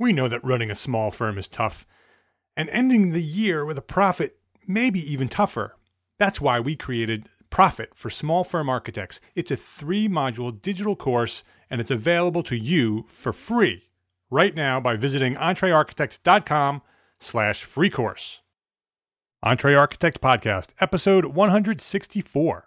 We know that running a small firm is tough, and ending the year with a profit may be even tougher. That's why we created Profit for Small Firm Architects. It's a 3-module digital course, and it's available to you for free right now by visiting entrearchitect.com/free course. Entre Architect Podcast, episode 164.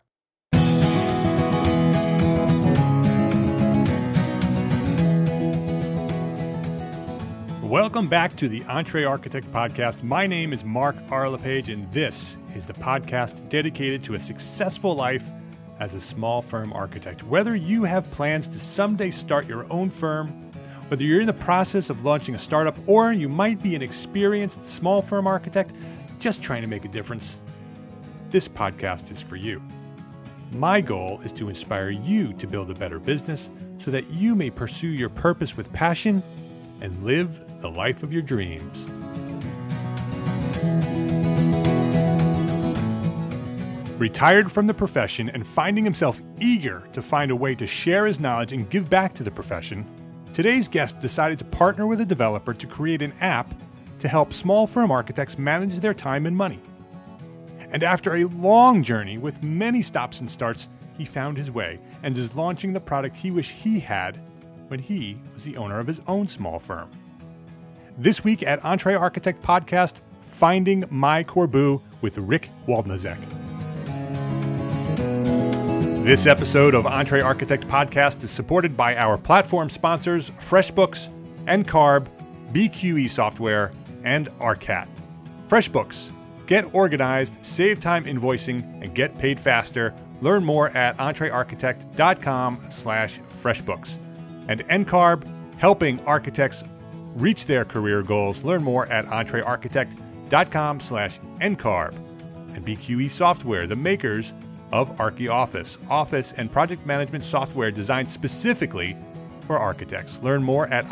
Welcome back to the Entre Architect Podcast. My name is Mark R. LePage, and this is the podcast dedicated to a successful life as a small firm architect. Whether you have plans to someday start your own firm, whether you're in the process of launching a startup, or you might be an experienced small firm architect just trying to make a difference, this podcast is for you. My goal is to inspire you to build a better business so that you may pursue your purpose with passion and live the life of your dreams. Retired from the profession and finding himself eager to find a way to share his knowledge and give back to the profession, today's guest decided to partner with a developer to create an app to help small firm architects manage their time and money. And after a long journey with many stops and starts, he found his way and is launching the product he wished he had when he was the owner of his own small firm. This week at Entre Architect Podcast, Finding My Corbu with Rick Waldnazek. This episode of Entre Architect Podcast is supported by our platform sponsors, FreshBooks, NCARB, BQE Software, and ARCAT. FreshBooks. Get organized, save time invoicing, and get paid faster. Learn more at entrearchitect.com/FreshBooks. And NCARB, helping architects reach their career goals. Learn more at entrearchitect.com/NCARB. And BQE Software, the makers of ArchiOffice, office and project management software designed specifically for architects. Learn more at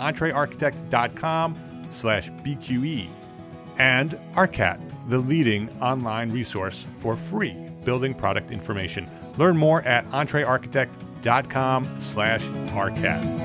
entrearchitect.com/BQE. And ARCAT, the leading online resource for free building product information. Learn more at entrearchitect.com/ARCAT.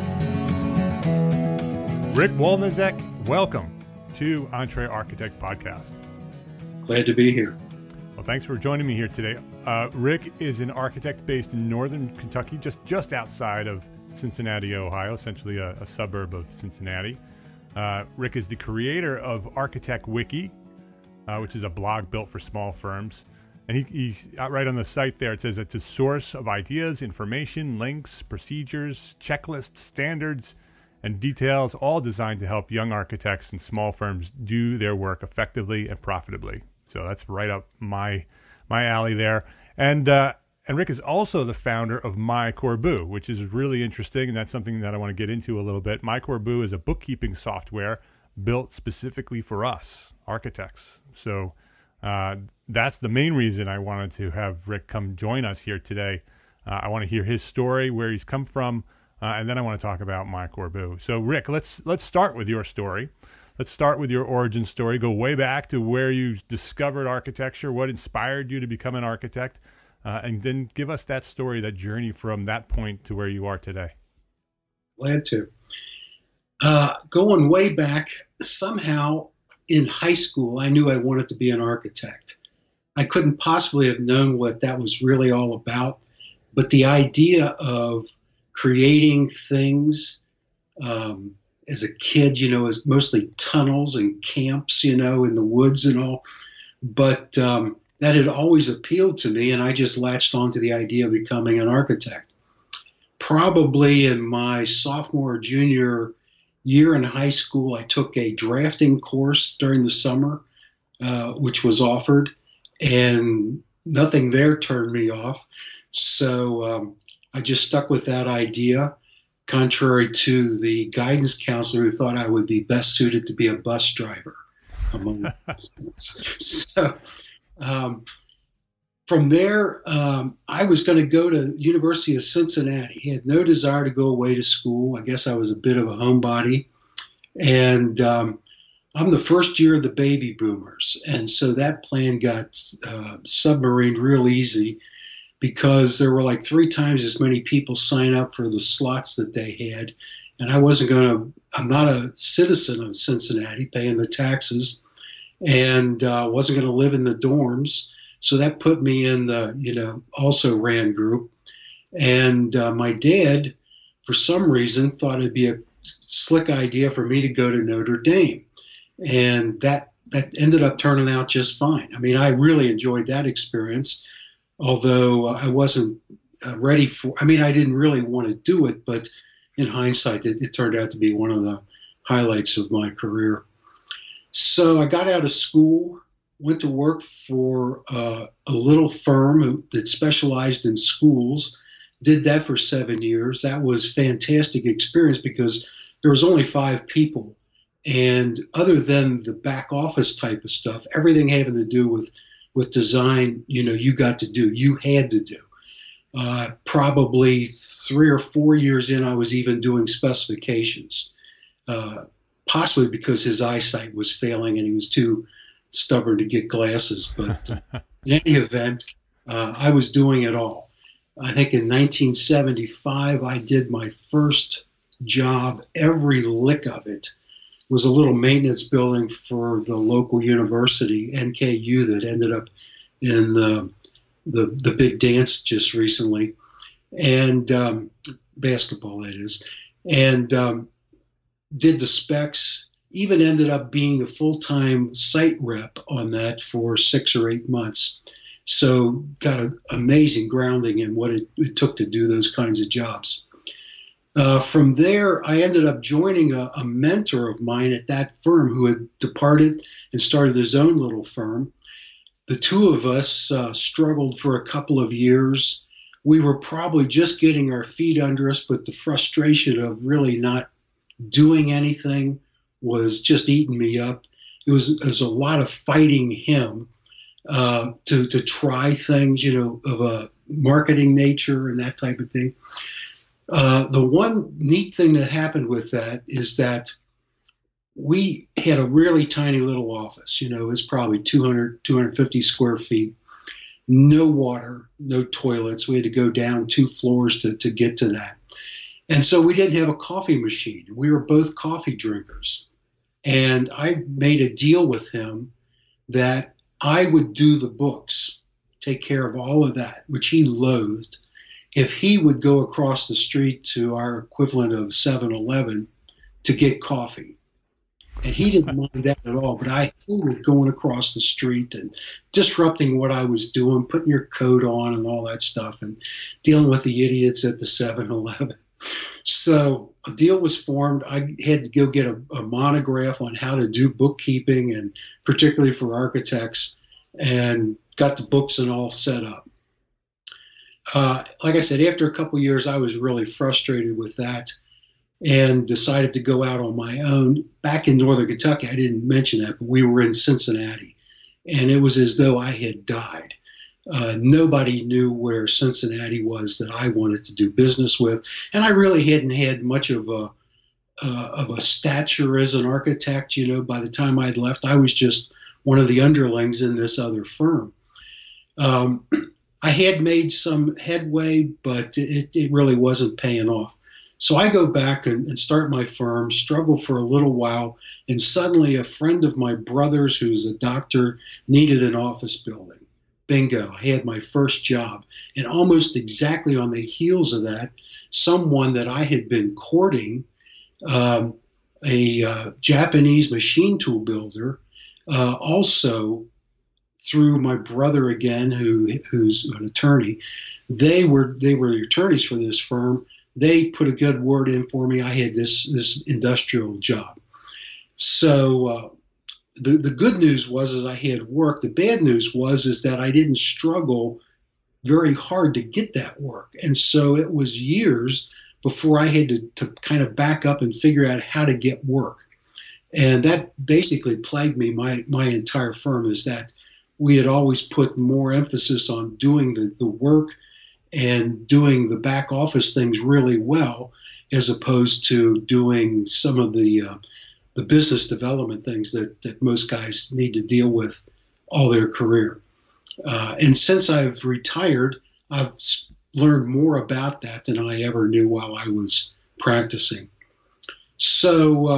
Rick Waldnazek, welcome to Entre Architect Podcast. Glad to be here. Well, thanks for joining me here today. Rick is an architect based in northern Kentucky, just outside of Cincinnati, Ohio, essentially a suburb of Cincinnati. Rick is the creator of Architect Wiki, which is a blog built for small firms. And he's right on the site there. It says it's a source of ideas, information, links, procedures, checklists, standards, and details, all designed to help young architects and small firms do their work effectively and profitably. So that's right up my alley there. And Rick is also the founder of My Corbu, which is really interesting, and that's something that I want to get into a little bit. My Corbu is a bookkeeping software built specifically for us, architects. So that's the main reason I wanted to have Rick come join us here today. I want to hear his story, where he's come from, and then I want to talk about My Corbu. So Rick, let's start with your story. Let's start with your origin story. Go way back to where you discovered architecture, what inspired you to become an architect, and then give us that story, that journey from that point to where you are today. Glad to. Going way back, somehow in high school, I knew I wanted to be an architect. I couldn't possibly have known what that was really all about, but the idea of creating things as a kid, is mostly tunnels and camps, in the woods and all. But that had always appealed to me, and I just latched on to the idea of becoming an architect. Probably in my sophomore or junior year in high school, I took a drafting course during the summer, which was offered, and nothing there turned me off. So I just stuck with that idea, contrary to the guidance counselor who thought I would be best suited to be a bus driver, among things. So from there, I was going to go to the University of Cincinnati. He had no desire to go away to school. I guess I was a bit of a homebody. And I'm the first year of the baby boomers. And so that plan got submarined real easy because there were like 3 times as many people sign up for the slots that they had. and I'm not a citizen of Cincinnati paying the taxes, and wasn't going to live in the dorms. So that put me in the, also ran group. And my dad, for some reason, thought it'd be a slick idea for me to go to Notre Dame. And that ended up turning out just fine. I mean, I really enjoyed that experience, although I wasn't ready I didn't really want to do it, but in hindsight, it turned out to be one of the highlights of my career. So I got out of school, went to work for a little firm that specialized in schools, did that for 7 years. That was fantastic experience because there was only 5 people. And other than the back office type of stuff, everything having to do with design, you got to do, you had to do. Probably 3 or 4 years in, I was even doing specifications, possibly because his eyesight was failing and he was too stubborn to get glasses. But in any event, I was doing it all. I think in 1975, I did my first job. Every lick of it was a little maintenance building for the local university, NKU, that ended up in the big dance just recently, and basketball, that is, and did the specs, even ended up being the full-time site rep on that for 6 or 8 months. So got an amazing grounding in what it took to do those kinds of jobs. From there, I ended up joining a mentor of mine at that firm who had departed and started his own little firm. The two of us struggled for a couple of years. We were probably just getting our feet under us, but the frustration of really not doing anything was just eating me up. It was a lot of fighting him to try things, of a marketing nature and that type of thing. The one neat thing that happened with that is that we had a really tiny little office. It was probably 200, 250 square feet, no water, no toilets. We had to go down 2 floors to get to that. And so we didn't have a coffee machine. We were both coffee drinkers. And I made a deal with him that I would do the books, take care of all of that, which he loathed, if he would go across the street to our equivalent of 7-Eleven to get coffee. And he didn't mind that at all, but I hated going across the street and disrupting what I was doing, putting your coat on and all that stuff, and dealing with the idiots at the 7-Eleven. So a deal was formed. I had to go get a monograph on how to do bookkeeping, and particularly for architects, and got the books and all set up. Like I said, after a couple of years, I was really frustrated with that and decided to go out on my own. Back in Northern Kentucky, I didn't mention that, but we were in Cincinnati, and it was as though I had died. Nobody knew where Cincinnati was that I wanted to do business with, and I really hadn't had much of a stature as an architect. By the time I'd left, I was just one of the underlings in this other firm. I had made some headway, but it really wasn't paying off. So I go back and start my firm, struggle for a little while, and suddenly a friend of my brother's, who's a doctor, needed an office building. Bingo, I had my first job. And almost exactly on the heels of that, someone that I had been courting, a Japanese machine tool builder, also through my brother again, who's an attorney. They were attorneys for this firm. They put a good word in for me. I had this industrial job. So the good news was I had work. The bad news was that I didn't struggle very hard to get that work. And so it was years before I had to kind of back up and figure out how to get work. And that basically plagued me my entire firm, is that we had always put more emphasis on doing the work and doing the back office things really well, as opposed to doing some of the business development things that most guys need to deal with all their career. And since I've retired, I've learned more about that than I ever knew while I was practicing. So,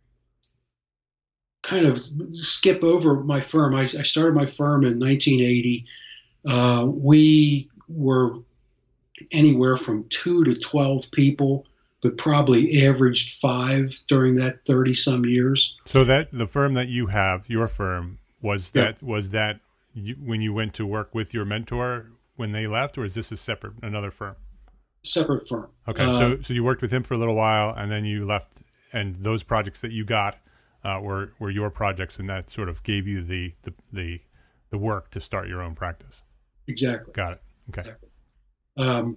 kind of skip over my firm. I started my firm in 1980. We were anywhere from 2 to 12 people, but probably averaged 5 during that 30 some years. So that the firm that you have, your firm, was that when you went to work with your mentor when they left, or is this another firm? Separate firm. Okay, so you worked with him for a little while, and then you left, and those projects that you got were your projects, and that sort of gave you the work to start your own practice. Exactly. Got it. Okay. Exactly.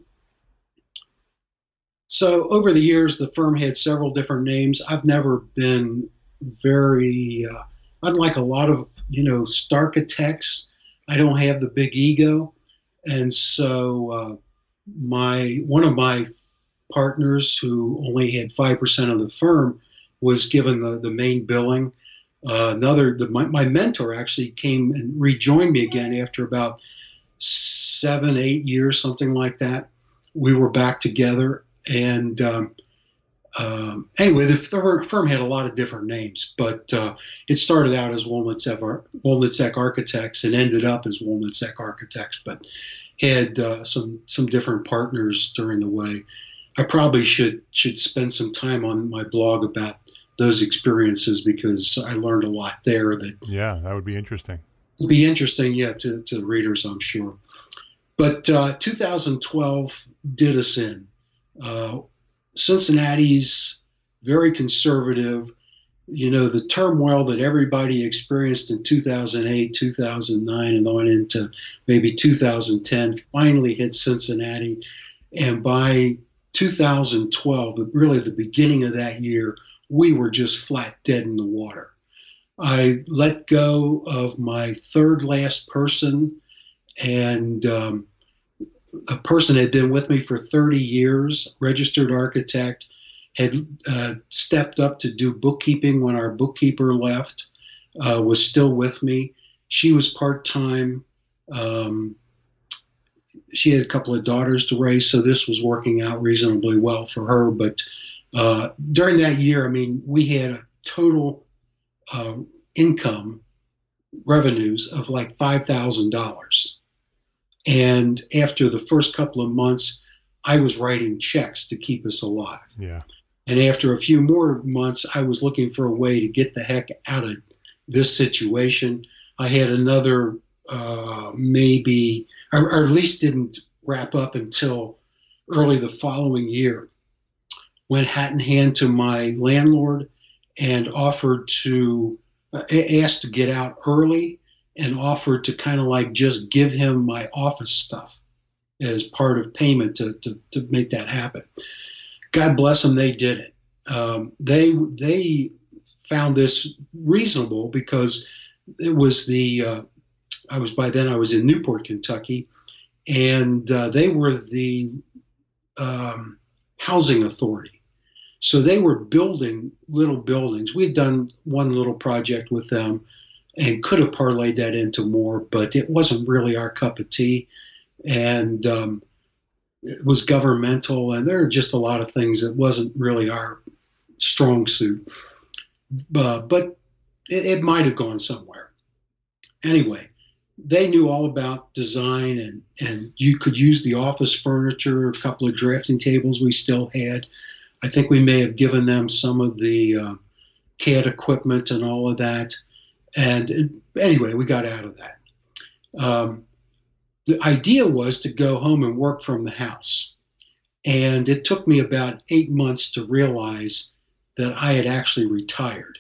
So over the years, the firm had several different names. I've never been very, unlike a lot of, Starchitects, I don't have the big ego. And so one of my partners, who only had 5% of the firm, was given the main billing. My mentor actually came and rejoined me again after about 7, 8 years, something like that. We were back together. And anyway, the firm had a lot of different names, but it started out as Wolnitzek Architects and ended up as Wolnitzek Architects, but had some different partners during the way. I probably should spend some time on my blog about those experiences, because I learned a lot there. That would be interesting. It'd be interesting, to readers, I'm sure. But 2012 did us in. Cincinnati's very conservative. The turmoil that everybody experienced in 2008, 2009, and on into maybe 2010 finally hit Cincinnati. And by 2012, really the beginning of that year, we were just flat dead in the water. I let go of my third last person, and a person had been with me for 30 years, registered architect, had stepped up to do bookkeeping when our bookkeeper left, was still with me. She was part-time. She had a couple of daughters to raise, so this was working out reasonably well for her. But during that year, we had a total income revenues of like $5,000. And after the first couple of months, I was writing checks to keep us alive. Yeah. And after a few more months, I was looking for a way to get the heck out of this situation. I had another maybe, or at least didn't wrap up until early the following year. Went hat in hand to my landlord and offered to, asked to get out early, and offered to kind of like just give him my office stuff as part of payment to make that happen. God bless them, they did it. They found this reasonable because it was I was in Newport, Kentucky, and they were the housing authority. So they were building little buildings. We had done one little project with them and could have parlayed that into more, but it wasn't really our cup of tea. And it was governmental, and there were just a lot of things that wasn't really our strong suit. But it might have gone somewhere. Anyway, they knew all about design, and you could use the office furniture, a couple of drafting tables we still had. I think we may have given them some of the CAD equipment and all of that. And anyway, we got out of that. The idea was to go home and work from the house. And it took me about 8 months to realize that I had actually retired.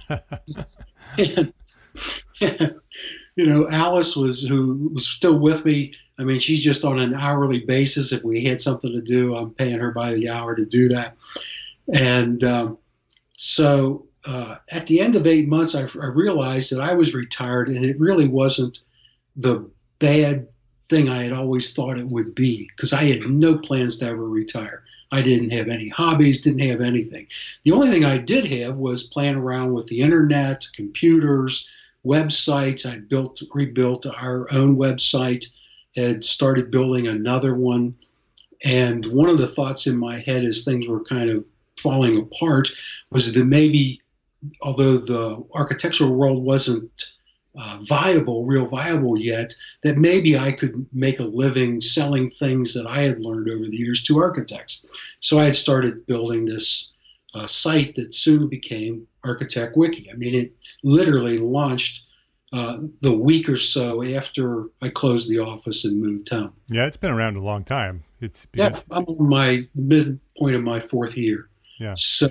And, Alice who was still with me. She's just on an hourly basis. If we had something to do, I'm paying her by the hour to do that. And so at the end of 8 months, I realized that I was retired, and it really wasn't the bad thing I had always thought it would be, because I had no plans to ever retire. I didn't have any hobbies, didn't have anything. The only thing I did have was playing around with the internet, computers, websites. I rebuilt our own website, had started building another one. And one of the thoughts in my head as things were kind of falling apart was that maybe, although the architectural world wasn't real viable yet, that maybe I could make a living selling things that I had learned over the years to architects. So I had started building this site that soon became Architect Wiki. I mean, it literally launched the week or so after I closed the office and moved home. Yeah, it's been around a long time. I'm on my midpoint of my fourth year. Yeah. So,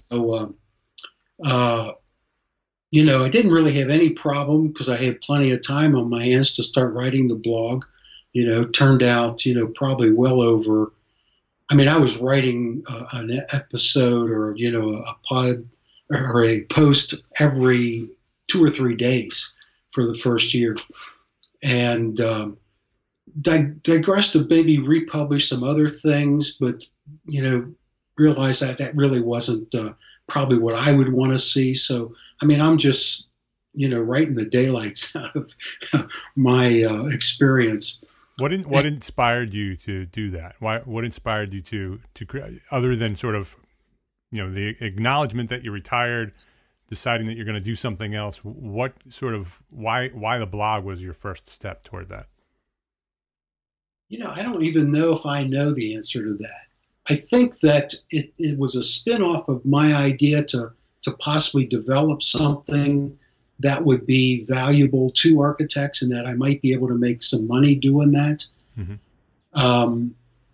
I didn't really have any problem because I had plenty of time on my hands to start writing the blog. Turned out, probably well over. I mean, I was writing an episode or, a pod or a post every 2 or 3 days for the first year. And digressed to maybe republish some other things, but, realized that really wasn't probably what I would want to see. So, I mean, I'm just, writing the daylights out of my experience. What inspired you to do that? What inspired you to other than sort of, the acknowledgement that you retired, deciding that you're going to do something else? What sort of why the blog was your first step toward that? I don't even know if I know the answer to that. I think that it was a spin-off of my idea to possibly develop something that would be valuable to architects and that I might be able to make some money doing that. Mm-hmm.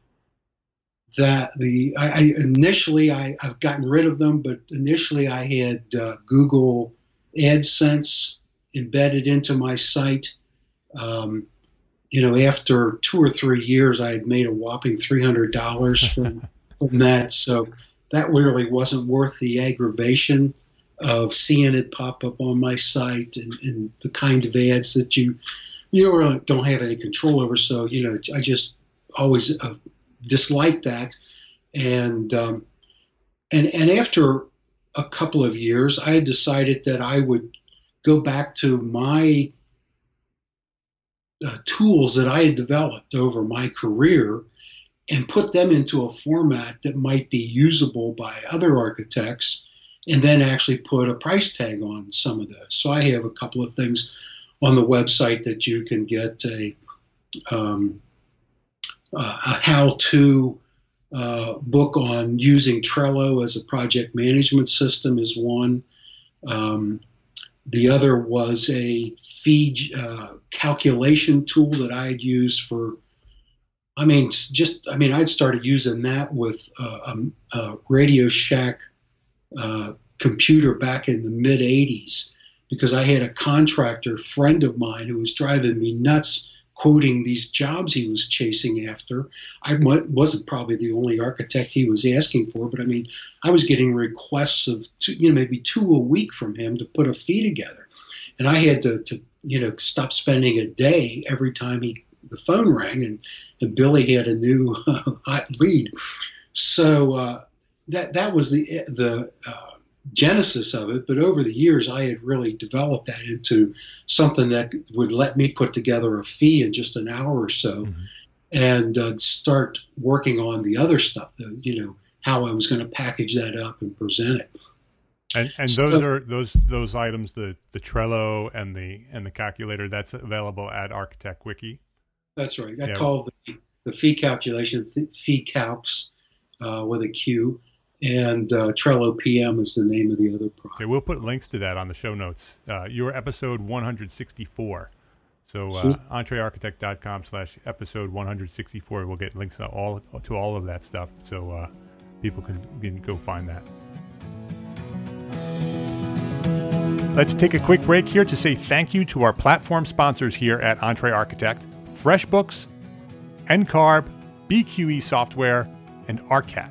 Initially I've gotten rid of them, but initially I had Google AdSense embedded into my site. After 2 or 3 years, I had made a whopping $300 from that. So that really wasn't worth the aggravation of seeing it pop up on my site and the kind of ads that you really don't have any control over. So, I just always disliked that. And after a couple of years, I had decided that I would go back to my tools that I had developed over my career and put them into a format that might be usable by other architects, and then actually put a price tag on some of those. So I have a couple of things on the website that you can get a how-to book on using Trello as a project management system is one. The other was a fee calculation tool that I had used I'd started using that with a Radio Shack computer back in the mid 80s because I had a contractor friend of mine who was driving me nuts quoting these jobs he was chasing after. I wasn't probably the only architect he was asking for, but I was getting requests of maybe 2 a week from him to put a fee together. And I had to stop spending a day every time the phone rang and Billy had a new hot lead. So that was the genesis of it. But over the years, I had really developed that into something that would let me put together a fee in just an hour or so, mm-hmm. and start working on the other stuff, how I was going to package that up and present it. And those are those items, the Trello and the calculator, that's available at Architect Wiki. That's right. I call the fee calculation fee calcs with a Q, and Trello PM is the name of the other product. Okay, we'll put links to that on the show notes. Your episode 164. So entrearchitect.com/episode 164. We'll get links to all of that stuff, so people can go find that. Let's take a quick break here to say thank you to our platform sponsors here at EntreArchitect: FreshBooks, NCARB, BQE Software, and ARCAT.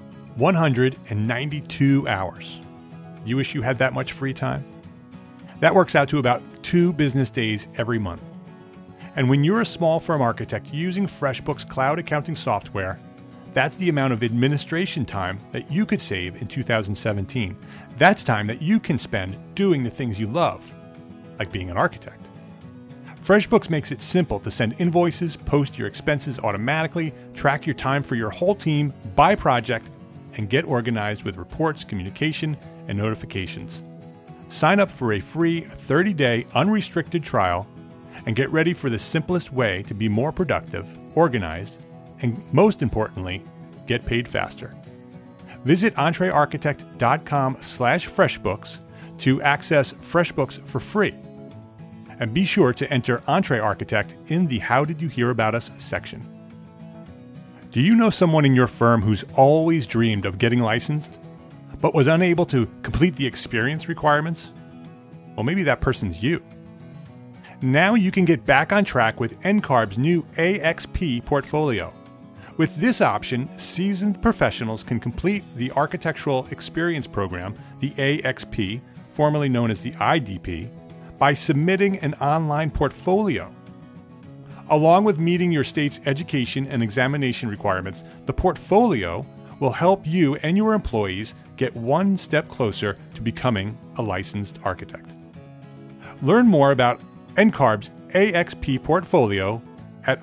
192 hours. You wish you had that much free time? That works out to about 2 business days every month. And when you're a small firm architect using FreshBooks cloud accounting software, that's the amount of administration time that you could save in 2017. That's time that you can spend doing the things you love, like being an architect. FreshBooks makes it simple to send invoices, post your expenses automatically, track your time for your whole team by project, and get organized with reports, communication, and notifications. Sign up for a free 30-day unrestricted trial and get ready for the simplest way to be more productive, organized, and most importantly, get paid faster. Visit entrearchitect.com/freshbooks to access FreshBooks for free. And be sure to enter EntreArchitect in the How Did You Hear About Us section. Do you know someone in your firm who's always dreamed of getting licensed, but was unable to complete the experience requirements? Well, maybe that person's you. Now you can get back on track with NCARB's new AXP portfolio. With this option, seasoned professionals can complete the Architectural Experience Program, the AXP, formerly known as the IDP, by submitting an online portfolio. Along with meeting your state's education and examination requirements, the portfolio will help you and your employees get one step closer to becoming a licensed architect. Learn more about NCARB's AXP portfolio at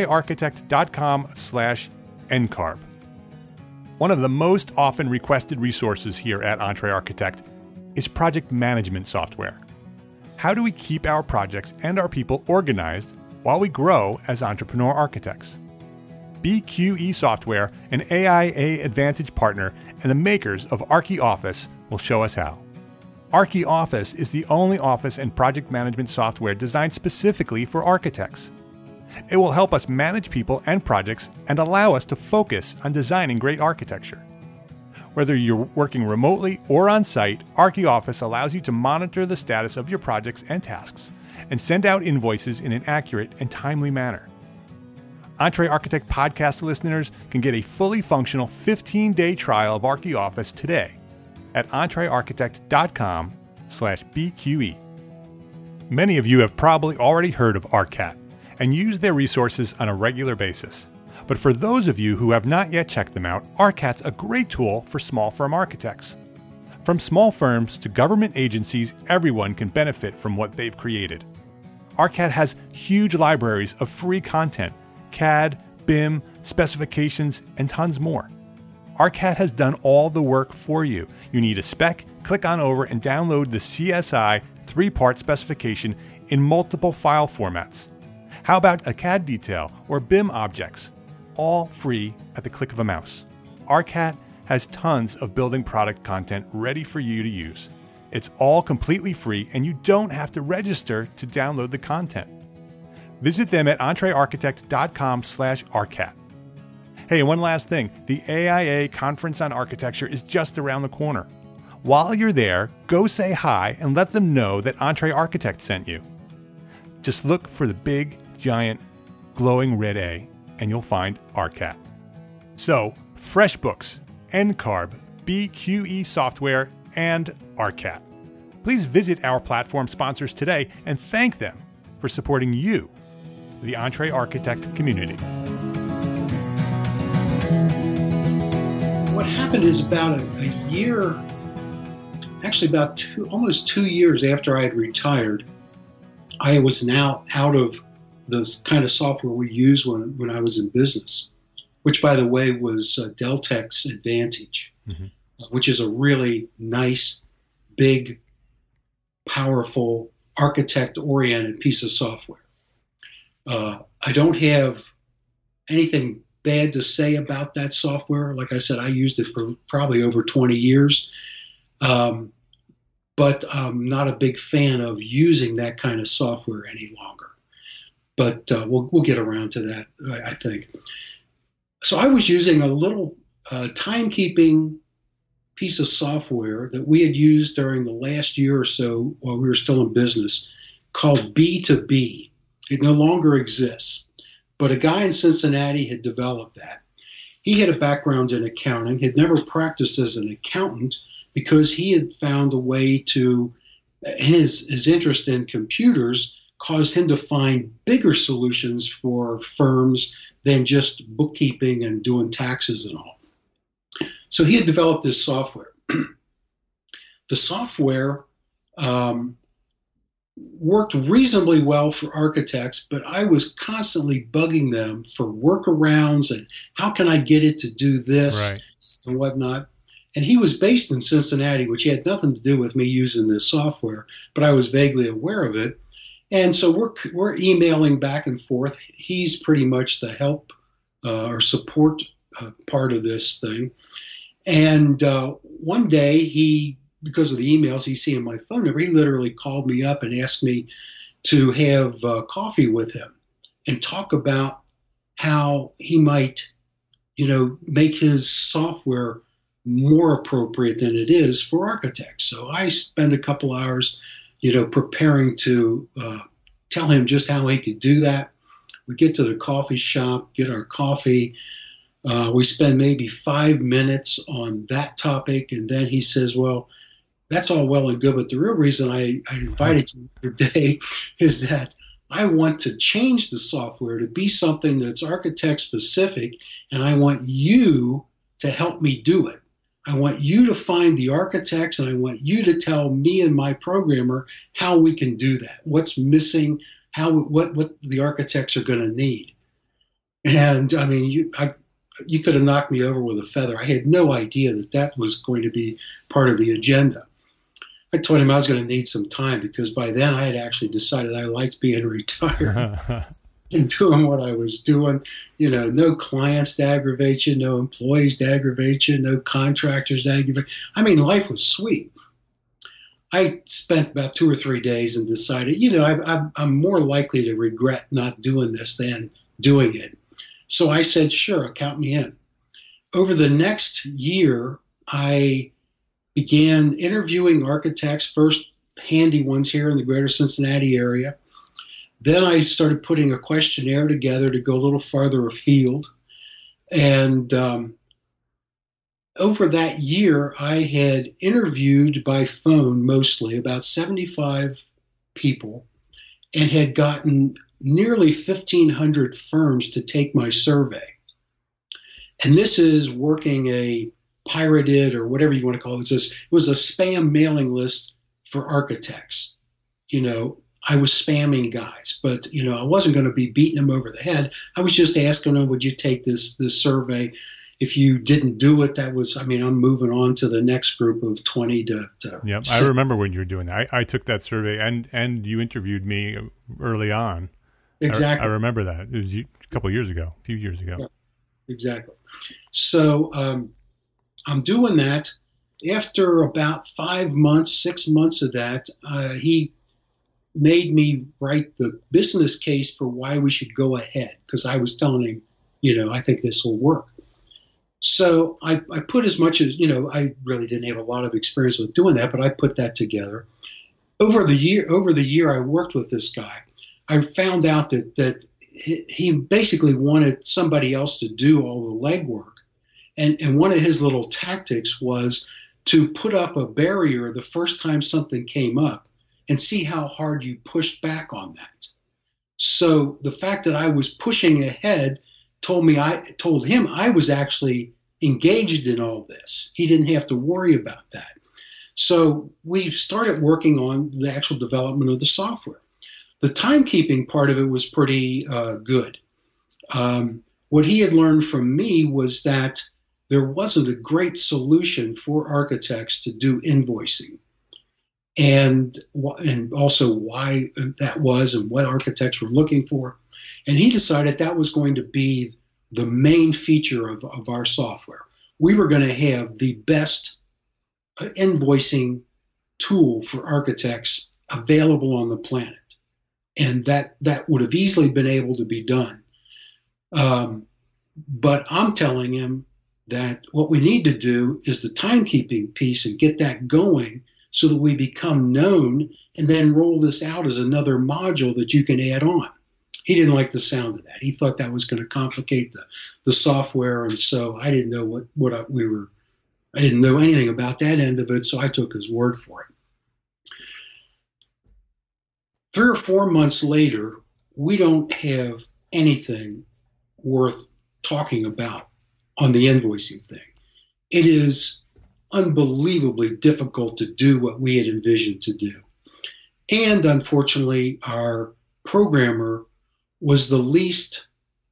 entrearchitect.com/NCARB. One of the most often requested resources here at EntreArchitect is project management software. How do we keep our projects and our people organized while we grow as entrepreneur architects? BQE Software, an AIA Advantage partner and the makers of ArchiOffice, will show us how. ArchiOffice is the only office and project management software designed specifically for architects. It will help us manage people and projects and allow us to focus on designing great architecture. Whether you're working remotely or on site, ArchiOffice allows you to monitor the status of your projects and tasks and send out invoices in an accurate and timely manner. EntreArchitect podcast listeners can get a fully functional 15-day trial of ArchiOffice today at entrearchitect.com/BQE. Many of you have probably already heard of ARCAT and use their resources on a regular basis. But for those of you who have not yet checked them out, ARCAT's a great tool for small firm architects. From small firms to government agencies, everyone can benefit from what they've created. ARCAT has huge libraries of free content, CAD, BIM, specifications, and tons more. ARCAT has done all the work for you. You need a spec, click on over and download the CSI 3-part specification in multiple file formats. How about a CAD detail or BIM objects? All free at the click of a mouse. ARCAT has tons of building product content ready for you to use. It's all completely free and you don't have to register to download the content. Visit them at entrearchitect.com/ARCAT. Hey, and one last thing. The AIA Conference on Architecture is just around the corner. While you're there, go say hi and let them know that EntreArchitect sent you. Just look for the big, giant, glowing red A and you'll find ARCAT. So, FreshBooks, NCARB, BQE Software, and ARCAT. Please visit our platform sponsors today and thank them for supporting you, the EntreArchitect community. What happened is about a year, actually about almost 2 years after I had retired, I was now out of the kind of software we used when I was in business, which, by the way, was Deltek's Advantage, which is a really nice, big, powerful, architect-oriented piece of software. I don't have anything bad to say about that software. Like I said, I used it for probably over 20 years, but I'm not a big fan of using that kind of software any longer. But we'll get around to that, I think. So I was using a little timekeeping piece of software that we had used during the last year or so while we were still in business called B2B. It no longer exists, but a guy in Cincinnati had developed that. He had a background in accounting, had never practiced as an accountant because he had found a way to, his interest in computers caused him to find bigger solutions for firms than just bookkeeping and doing taxes and all. So he had developed this software. The software worked reasonably well for architects, but I was constantly bugging them for workarounds and how can I get it to do this Right. and whatnot. And he was based in Cincinnati, which had nothing to do with me using this software, but I was vaguely aware of it. And so we're emailing back and forth. He's pretty much the help or support part of this thing. And one day because of the emails he's seeing my phone number, he literally called me up and asked me to have coffee with him and talk about how he might, make his software more appropriate than it is for architects. So I spent a couple hours, preparing to tell him just how he could do that. We get to the coffee shop, get our coffee. We spend maybe 5 minutes on that topic, and then he says, well, that's all well and good, but the real reason I invited you today is that I want to change the software to be something that's architect specific, and I want you to help me do it. I want you to find the architects, and I want you to tell me and my programmer how we can do that. What's missing? What the architects are going to need? And I mean, you could have knocked me over with a feather. I had no idea that was going to be part of the agenda. I told him I was going to need some time because by then I had actually decided I liked being retired and doing what I was doing. No clients to aggravate you, no employees to aggravate you, no contractors to aggravate. I mean, life was sweet. I spent about 2 or 3 days and decided, I'm more likely to regret not doing this than doing it. So I said, sure, count me in. Over the next year, I began interviewing architects, first handy ones here in the greater Cincinnati area. Then I started putting a questionnaire together to go a little farther afield. And over that year, I had interviewed by phone mostly about 75 people and had gotten nearly 1,500 firms to take my survey. And this is working a pirated or whatever you want to call it. It was a spam mailing list for architects. I was spamming guys, but, I wasn't going to be beating them over the head. I was just asking them, would you take this survey? If you didn't do it, I'm moving on to the next group of 20 to Yep. I remember when you were doing that. I took that survey and you interviewed me early on. Exactly. I remember that. It was a few years ago. Yeah, exactly. So I'm doing that. After about 5 months, 6 months of that, he made me write the business case for why we should go ahead because I was telling him, I think this will work. So I put as much as, I really didn't have a lot of experience with doing that, but I put that together. Over the year I worked with this guy, I found out that he basically wanted somebody else to do all the legwork. And one of his little tactics was to put up a barrier the first time something came up and see how hard you pushed back on that. So the fact that I was pushing ahead told him I was actually engaged in all this. He didn't have to worry about that. So we started working on the actual development of the software. The timekeeping part of it was pretty good. What he had learned from me was that there wasn't a great solution for architects to do invoicing, and also why that was and what architects were looking for. And he decided that was going to be the main feature of our software. We were going to have the best invoicing tool for architects available on the planet. And that would have easily been able to be done. But I'm telling him that what we need to do is the timekeeping piece and get that going so that we become known and then roll this out as another module that you can add on. He didn't like the sound of that. He thought that was going to complicate the software. And so I didn't know I didn't know anything about that end of it. So I took his word for it. 3 or 4 months later, we don't have anything worth talking about on the invoicing thing. It is unbelievably difficult to do what we had envisioned to do. And unfortunately, our programmer was the least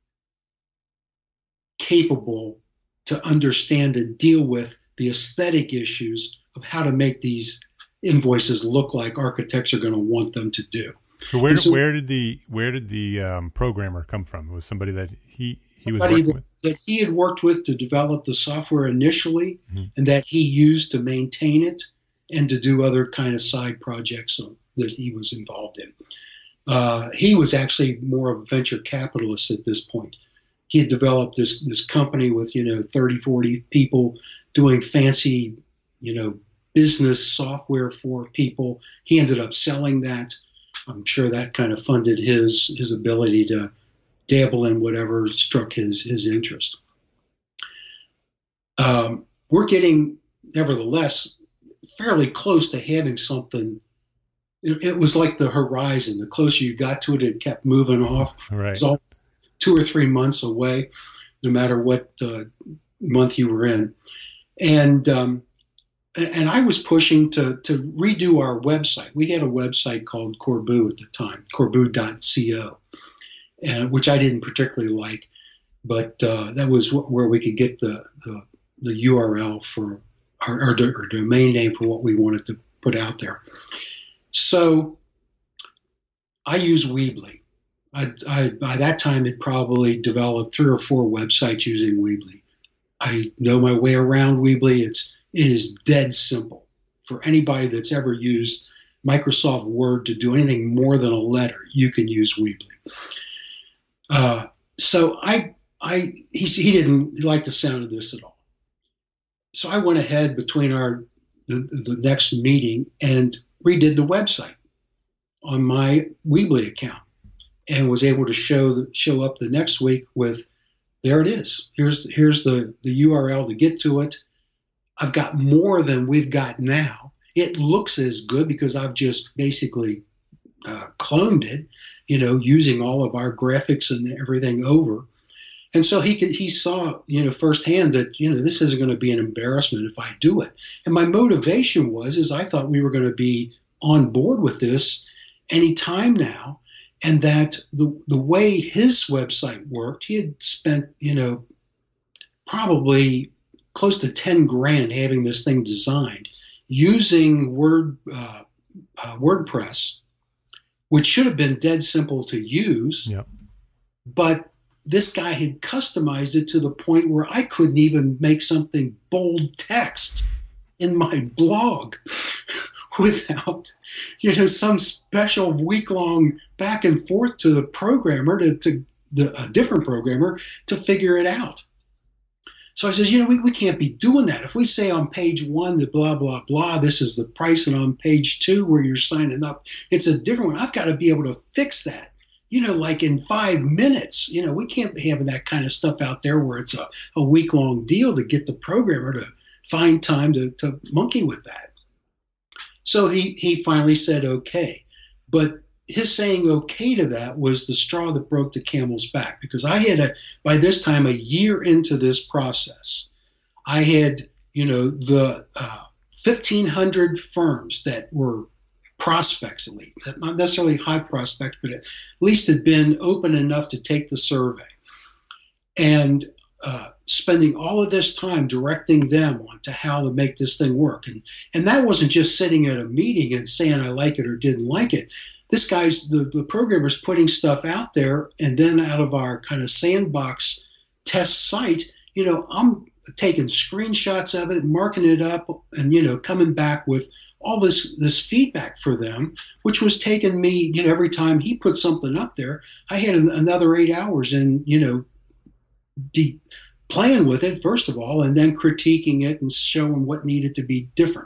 capable to understand and deal with the aesthetic issues of how to make these invoices look like architects are going to want them to do. So where did the programmer come from? It was somebody that he was working with? That he had worked with to develop the software initially, and that he used to maintain it and to do other kind of side projects that he was involved in. He was actually more of a venture capitalist at this point. He had developed this company with 30, 40 people doing fancy business software for people. He ended up selling that. I'm sure that kind of funded his ability to dabble in whatever struck his interest. We're getting, nevertheless, fairly close to having something. It was like the horizon. The closer you got to it, it kept moving off. Right. It was all 2 or 3 months away, no matter what month you were in. And I was pushing to redo our website. We had a website called Corbu at the time, corbu.co, which I didn't particularly like, but that was where we could get the URL for our domain name for what we wanted to put out there. So I use Weebly. I by that time had probably developed 3 or 4 websites using Weebly. I know my way around Weebly. It is dead simple for anybody that's ever used Microsoft Word to do anything more than a letter. You can use Weebly. So he didn't like the sound of this at all. So I went ahead between the next meeting and redid the website on my Weebly account, and was able to show up the next week with, there it is. Here's the URL to get to it. I've got more than we've got now. It looks as good because I've just basically cloned it, using all of our graphics and everything over. And so he saw, firsthand that, this isn't going to be an embarrassment if I do it. And my motivation is I thought we were going to be on board with this any time now. And that the way his website worked, he had spent, probably close to $10,000 having this thing designed using WordPress, which should have been dead simple to use. Yep. But this guy had customized it to the point where I couldn't even make something bold text in my blog without, some special week-long back and forth to the programmer, to a different programmer, to figure it out. So I says, we can't be doing that. If we say on page 1 that blah, blah, blah, this is the price, and on page 2 where you're signing up, it's a different one. I've got to be able to fix that, like in 5 minutes. We can't be having that kind of stuff out there where it's a week-long deal to get the programmer to find time to monkey with that. So he finally said okay. But his saying okay to that was the straw that broke the camel's back, because I had by this time, a year into this process, I had, the 1,500 firms that were prospects, at least, not necessarily high prospects, but at least had been open enough to take the survey. And spending all of this time directing them on to how to make this thing work. And that wasn't just sitting at a meeting and saying I like it or didn't like it. This guy's, the programmer's putting stuff out there, and then out of our kind of sandbox test site, I'm taking screenshots of it, marking it up, and, coming back with all this feedback for them, which was taking me, every time he put something up there, I had another 8 hours in, playing with it, first of all, and then critiquing it and showing what needed to be different.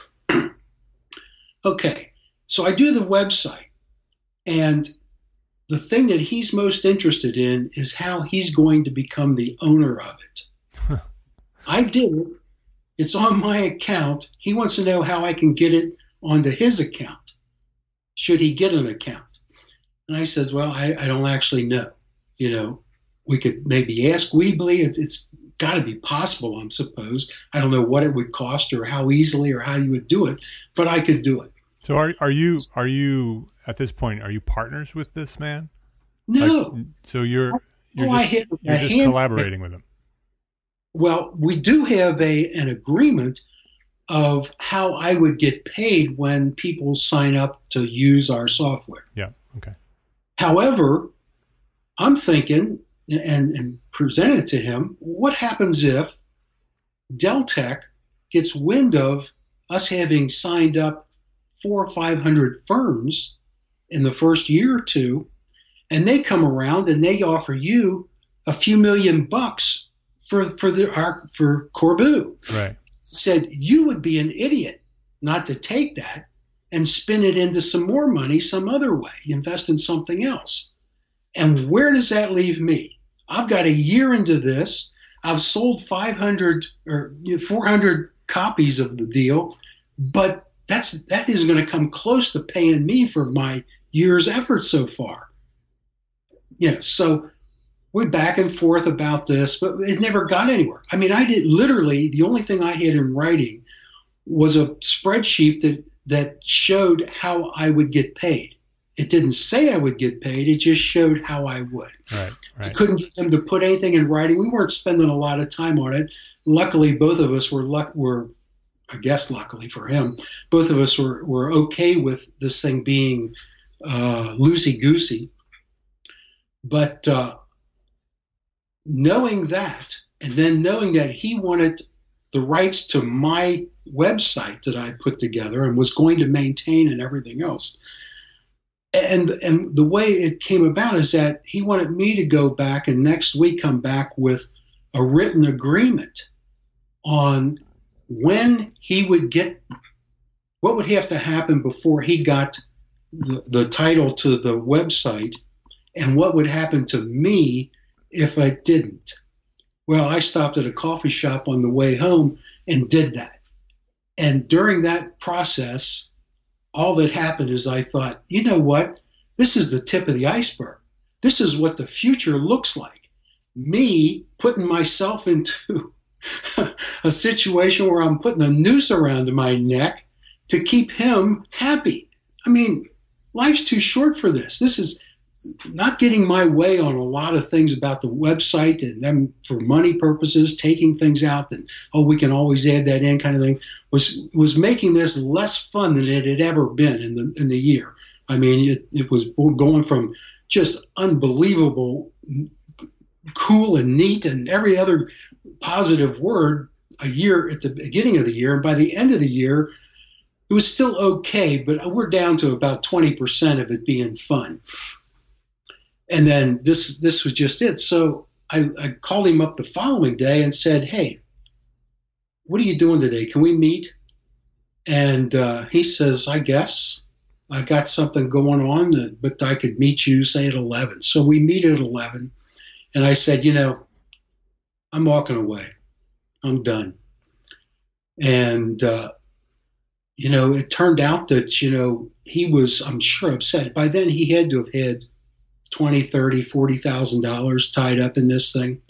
Okay, so I do the website, and the thing that he's most interested in is how he's going to become the owner of it. I did it. It's on my account. He wants to know how I can get it onto his account, should he get an account. And I said, well, I don't actually know. We could maybe ask Weebly. It's got to be possible, I suppose. I don't know what it would cost or how easily or how you would do it, but I could do it. So are you at this point, are you partners with this man? No. So you're just collaborating with him. Well, we do have an agreement of how I would get paid when people sign up to use our software. Yeah. Okay. However, I'm thinking and presented to him, what happens if Deltek gets wind of us having signed up 400 or 500 firms in the first year or two, and they come around and they offer you a few $1,000,000 for Corbu. Right. Said you would be an idiot not to take that and spin it into some more money some other way, invest in something else. And where does that leave me? I've got a year into this. I've sold 500 or 400 copies of the deal, but that isn't going to come close to paying me for my year's effort so far. So we're back and forth about this, but it never got anywhere. I mean, the only thing I had in writing was a spreadsheet that showed how I would get paid. It didn't say I would get paid. It just showed how I would. Right. I couldn't get them to put anything in writing. We weren't spending a lot of time on it. Luckily, both of us were, I guess luckily for him, both of us were okay with this thing being loosey-goosey. But knowing that, and then knowing that he wanted the rights to my website that I put together and was going to maintain and everything else, and the way it came about is that he wanted me to go back and next week come back with a written agreement on when he would get, what would have to happen before he got the title to the website, and what would happen to me if I didn't. Well, I stopped at a coffee shop on the way home and did that. And during that process, all that happened is I thought, you know what? This is the tip of the iceberg. This is what the future looks like. Me putting myself into a situation where I'm putting a noose around my neck to keep him happy. I mean, life's too short for this. This is not getting my way on a lot of things about the website and them for money purposes, taking things out and, we can always add that in kind of thing, was making this less fun than it had ever been in the year. I mean, it was going from just unbelievable, cool and neat and every other positive word a year at the beginning of the year. And by the end of the year, it was still okay, but we're down to about 20% of it being fun. And then this was just it. So I called him up the following day and said, hey, what are you doing today? Can we meet? And he says, I guess. I got something going on, but I could meet you, say, at 11. So we meet at 11. And I said, I'm walking away. I'm done. And, it turned out that, he was, I'm sure, upset. By then he had to have had $20,000, $30,000, $40,000 tied up in this thing.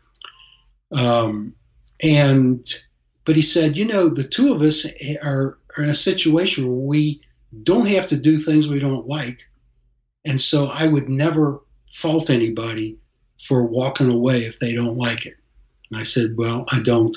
But he said, the two of us are in a situation where we don't have to do things we don't like. And so I would never fault anybody for walking away if they don't like it. And I said, well, I don't.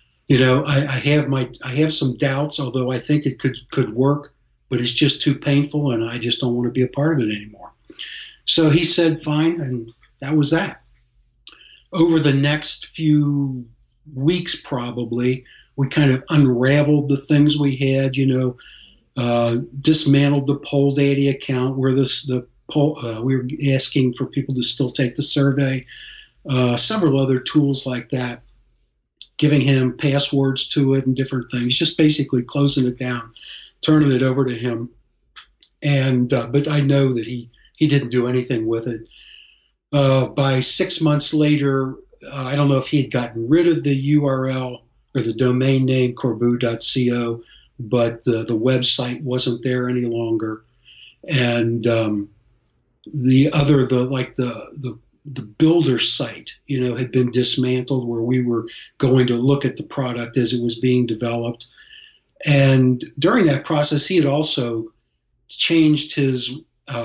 I have some doubts, although I think it could work, but it's just too painful and I just don't want to be a part of it anymore. So he said, fine, and that was that. Over the next few weeks, probably, we kind of unraveled the things we had, dismantled the Poll Daddy account where we were asking for people to still take the survey, several other tools like that, giving him passwords to it and different things, just basically closing it down, turning it over to him. And but I know that he didn't do anything with it. By 6 months later, I don't know if he had gotten rid of the URL or the domain name corbu.co, but the website wasn't there any longer. And the builder site, had been dismantled where we were going to look at the product as it was being developed. And during that process, he had also changed his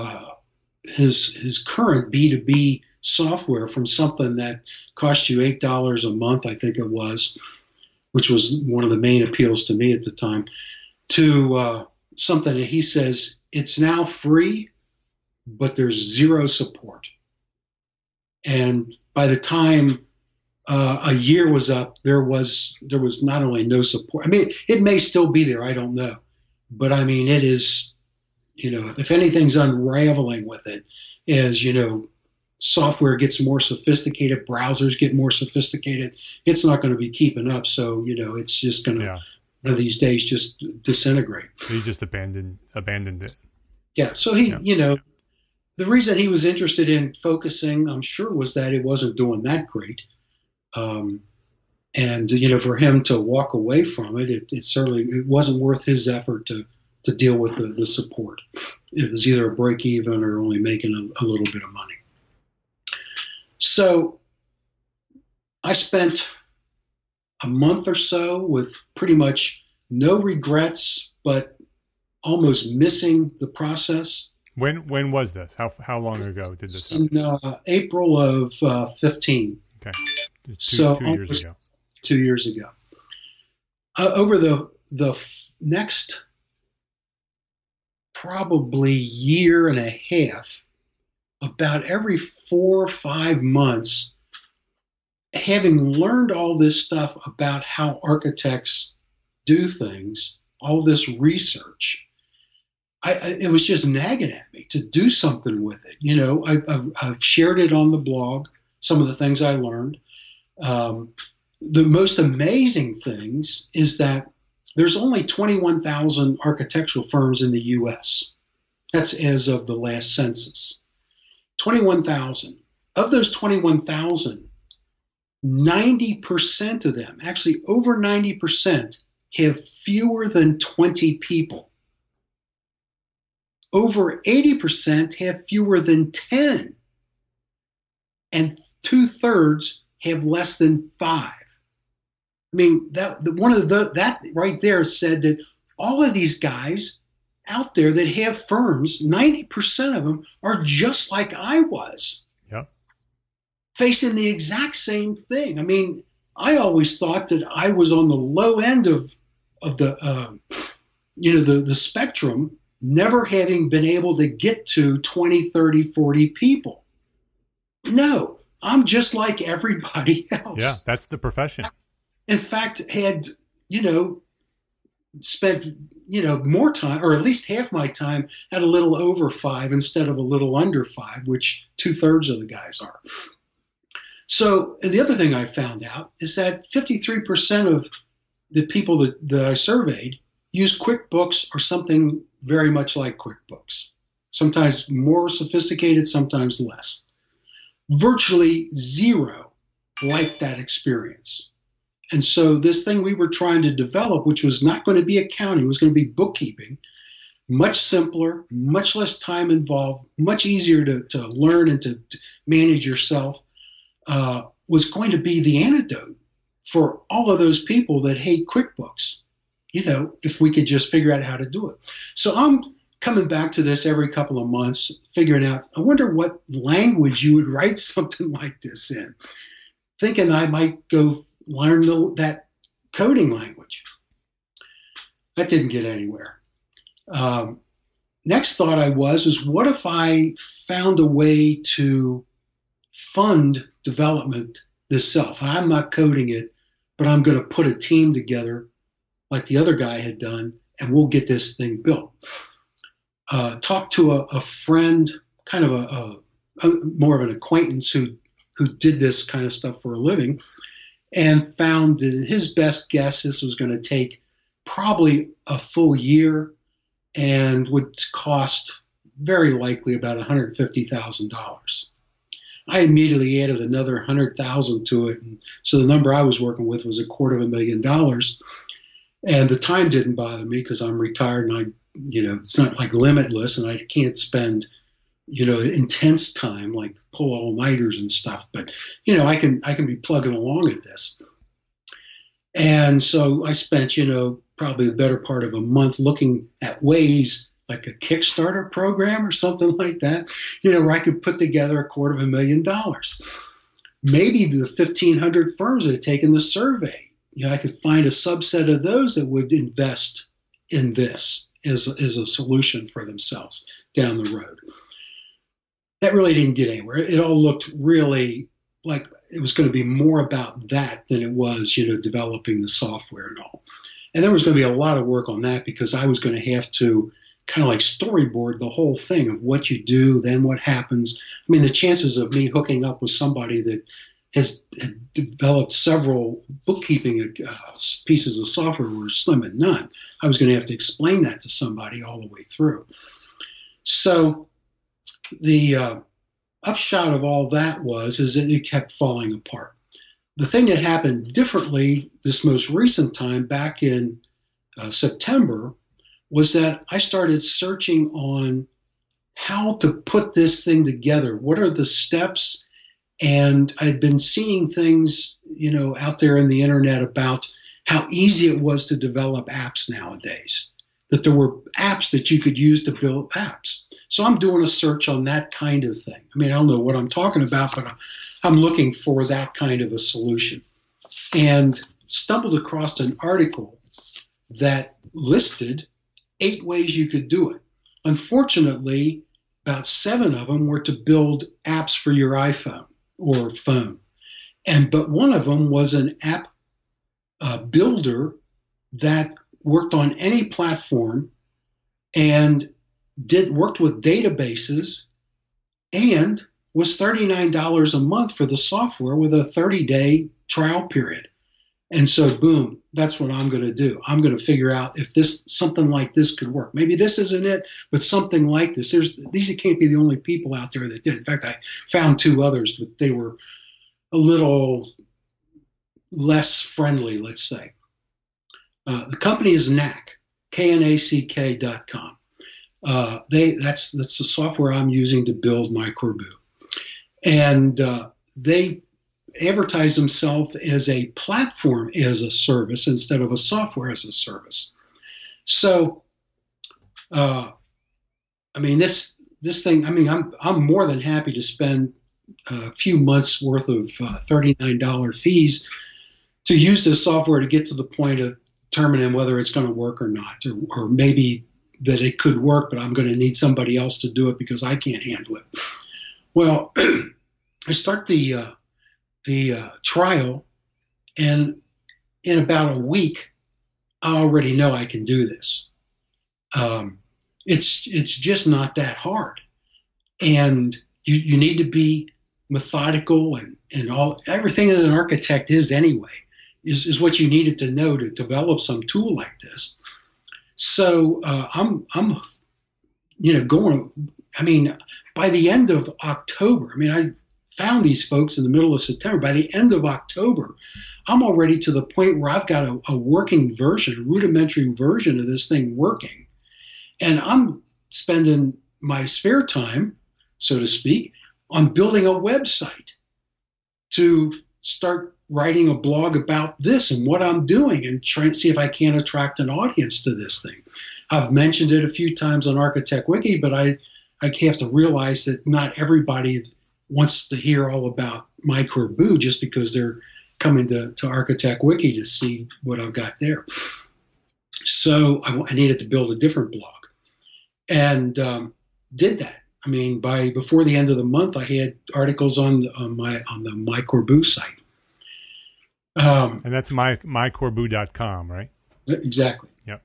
current B2B software from something that cost you $8 a month, I think it was, which was one of the main appeals to me at the time, to something that he says it's now free, but there's zero support. And by the time a year was up, there was not only no support. I mean, it may still be there. I don't know, but I mean, it is. If anything's unraveling with it, as software gets more sophisticated, browsers get more sophisticated, it's not going to be keeping up. So it's just going to one of these days just disintegrate. He just abandoned it. Yeah. So he, the reason he was interested in focusing, I'm sure, was that it wasn't doing that great. And for him to walk away from it, it certainly wasn't worth his effort to deal with the support. It was either a break even or only making a little bit of money. So I spent a month or so with pretty much no regrets, but almost missing the process. When was this? How long ago did this happen? In April of 15. Okay. Two years ago. 2 years ago. Over the next probably year and a half, about every 4 or 5 months, having learned all this stuff about how architects do things, all this research, it was just nagging at me to do something with it. I've shared it on the blog, some of the things I learned. The most amazing things is that there's only 21,000 architectural firms in the U.S. That's as of the last census. 21,000. Of those 21,000, 90% of them, actually over 90%, have fewer than 20 people. Over 80% have fewer than 10. And 2/3 have less than 5. I mean, that right there said that all of these guys out there that have firms, 90% of them are just like I was. Yep. Facing the exact same thing. I mean, I always thought that I was on the low end of the spectrum, never having been able to get to 20, 30, 40 people. No, I'm just like everybody else. Yeah, that's the profession. In fact, had, spent, more time, or at least half my time, at a little over 5 instead of a little under 5, which 2/3 of the guys are. So the other thing I found out is that 53% of the people that I surveyed use QuickBooks or something very much like QuickBooks. Sometimes more sophisticated, sometimes less. Virtually zero liked that experience. And so this thing we were trying to develop, which was not going to be accounting, it was going to be bookkeeping, much simpler, much less time involved, much easier to learn and to manage yourself, was going to be the antidote for all of those people that hate QuickBooks, if we could just figure out how to do it. So I'm coming back to this every couple of months, figuring out, I wonder what language you would write something like this in, thinking I might go learn that coding language. That didn't get anywhere. Next thought was what if I found a way to fund development itself? I'm not coding it, but I'm going to put a team together like the other guy had done, and we'll get this thing built. Talked to a friend, kind of a more of an acquaintance who did this kind of stuff for a living, and found that his best guess this was going to take probably a full year and would cost very likely about $150,000. I immediately added another $100,000 to it, and so the number I was working with was $250,000. And the time didn't bother me because I'm retired and it's not like limitless, and I can't spend intense time like pull all-nighters and stuff, but I can be plugging along at this. And so I spent probably the better part of a month looking at ways like a Kickstarter program or something like that, where I could put together $250,000. Maybe the 1,500 firms that had taken the survey, I could find a subset of those that would invest in this as a solution for themselves down the road. That really didn't get anywhere. It all looked really like it was going to be more about that than it was, developing the software and all. And there was going to be a lot of work on that because I was going to have to kind of like storyboard the whole thing of what you do, then what happens. I mean, the chances of me hooking up with somebody that has developed several bookkeeping pieces of software were slim and none. I was going to have to explain that to somebody all the way through. So the upshot of all that is that it kept falling apart. The thing that happened differently this most recent time, back in September, was that I started searching on how to put this thing together. What are the steps? And I'd been seeing things, out there in the internet about how easy it was to develop apps nowadays, that there were apps that you could use to build apps. So I'm doing a search on that kind of thing. I mean, I don't know what I'm talking about, but I'm looking for that kind of a solution. And stumbled across an article that listed 8 ways you could do it. Unfortunately, about 7 of them were to build apps for your iPhone or phone. But one of them was an app builder that worked on any platform and worked with databases and was $39 a month for the software with a 30-day trial period. And so, boom, that's what I'm going to do. I'm going to figure out if something like this could work. Maybe this isn't it, but something like this. These can't be the only people out there that did. In fact, I found 2 others, but they were a little less friendly, let's say. The company is Knack, KNACK.com. That's the software I'm using to build my Corbu. And they advertise themselves as a platform as a service instead of a software as a service. So, I mean, this thing, I mean, I'm more than happy to spend a few months worth of $39 fees to use this software to get to the point of determining whether it's going to work or not, or maybe that it could work, but I'm going to need somebody else to do it because I can't handle it. Well, I start the trial, and in about a week, I already know I can do this. It's just not that hard, and you need to be methodical and everything that an architect is anyway is what you needed to know to develop some tool like this. So I'm going. I mean, by the end of October, I mean, I found these folks in the middle of September. By the end of October, I'm already to the point where I've got a working version, a rudimentary version of this thing working. And I'm spending my spare time, so to speak, on building a website to start writing a blog about this and what I'm doing and trying to see if I can attract an audience to this thing. I've mentioned it a few times on Architect Wiki, but I have to realize that not everybody wants to hear all about my Corbu just because they're coming to Architect Wiki to see what I've got there. So I needed to build a different blog, and did that. I mean, before the end of the month, I had articles on the My Corbu site. And that's mycorbu.com, right? Exactly. Yep.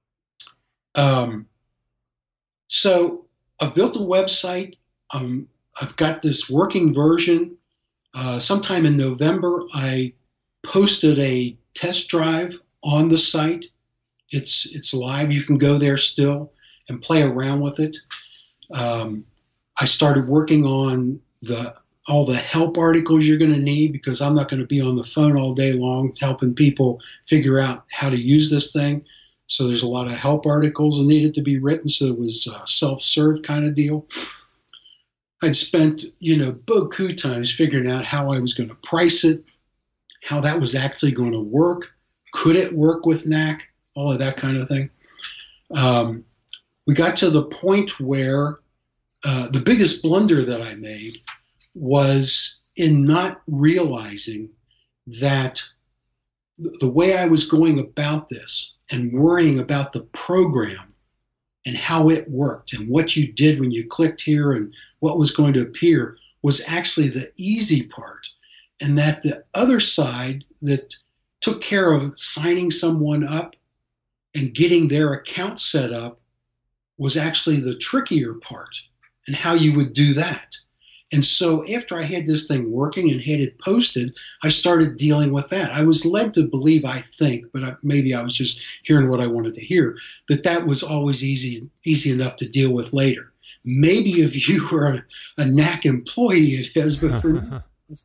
So I've built a website. I've got this working version. Sometime in November, I posted a test drive on the site. It's live. You can go there still and play around with it. I started working on all the help articles you're going to need, because I'm not going to be on the phone all day long helping people figure out how to use this thing. So there's a lot of help articles that needed to be written. So it was a self-serve kind of deal. I'd spent, beaucoup times figuring out how I was going to price it, how that was actually going to work. Could it work with Knack? all of that kind of thing. We got to the point where the biggest blunder that I made was in not realizing that the way I was going about this and worrying about the program and how it worked and what you did when you clicked here and what was going to appear was actually the easy part. And that the other side that took care of signing someone up and getting their account set up was actually the trickier part, and how you would do that. And so after I had this thing working and had it posted, I started dealing with that. I was led to believe, I think, but maybe I was just hearing what I wanted to hear, that was always easy enough to deal with later. Maybe if you were a NAC employee, it is, but for me.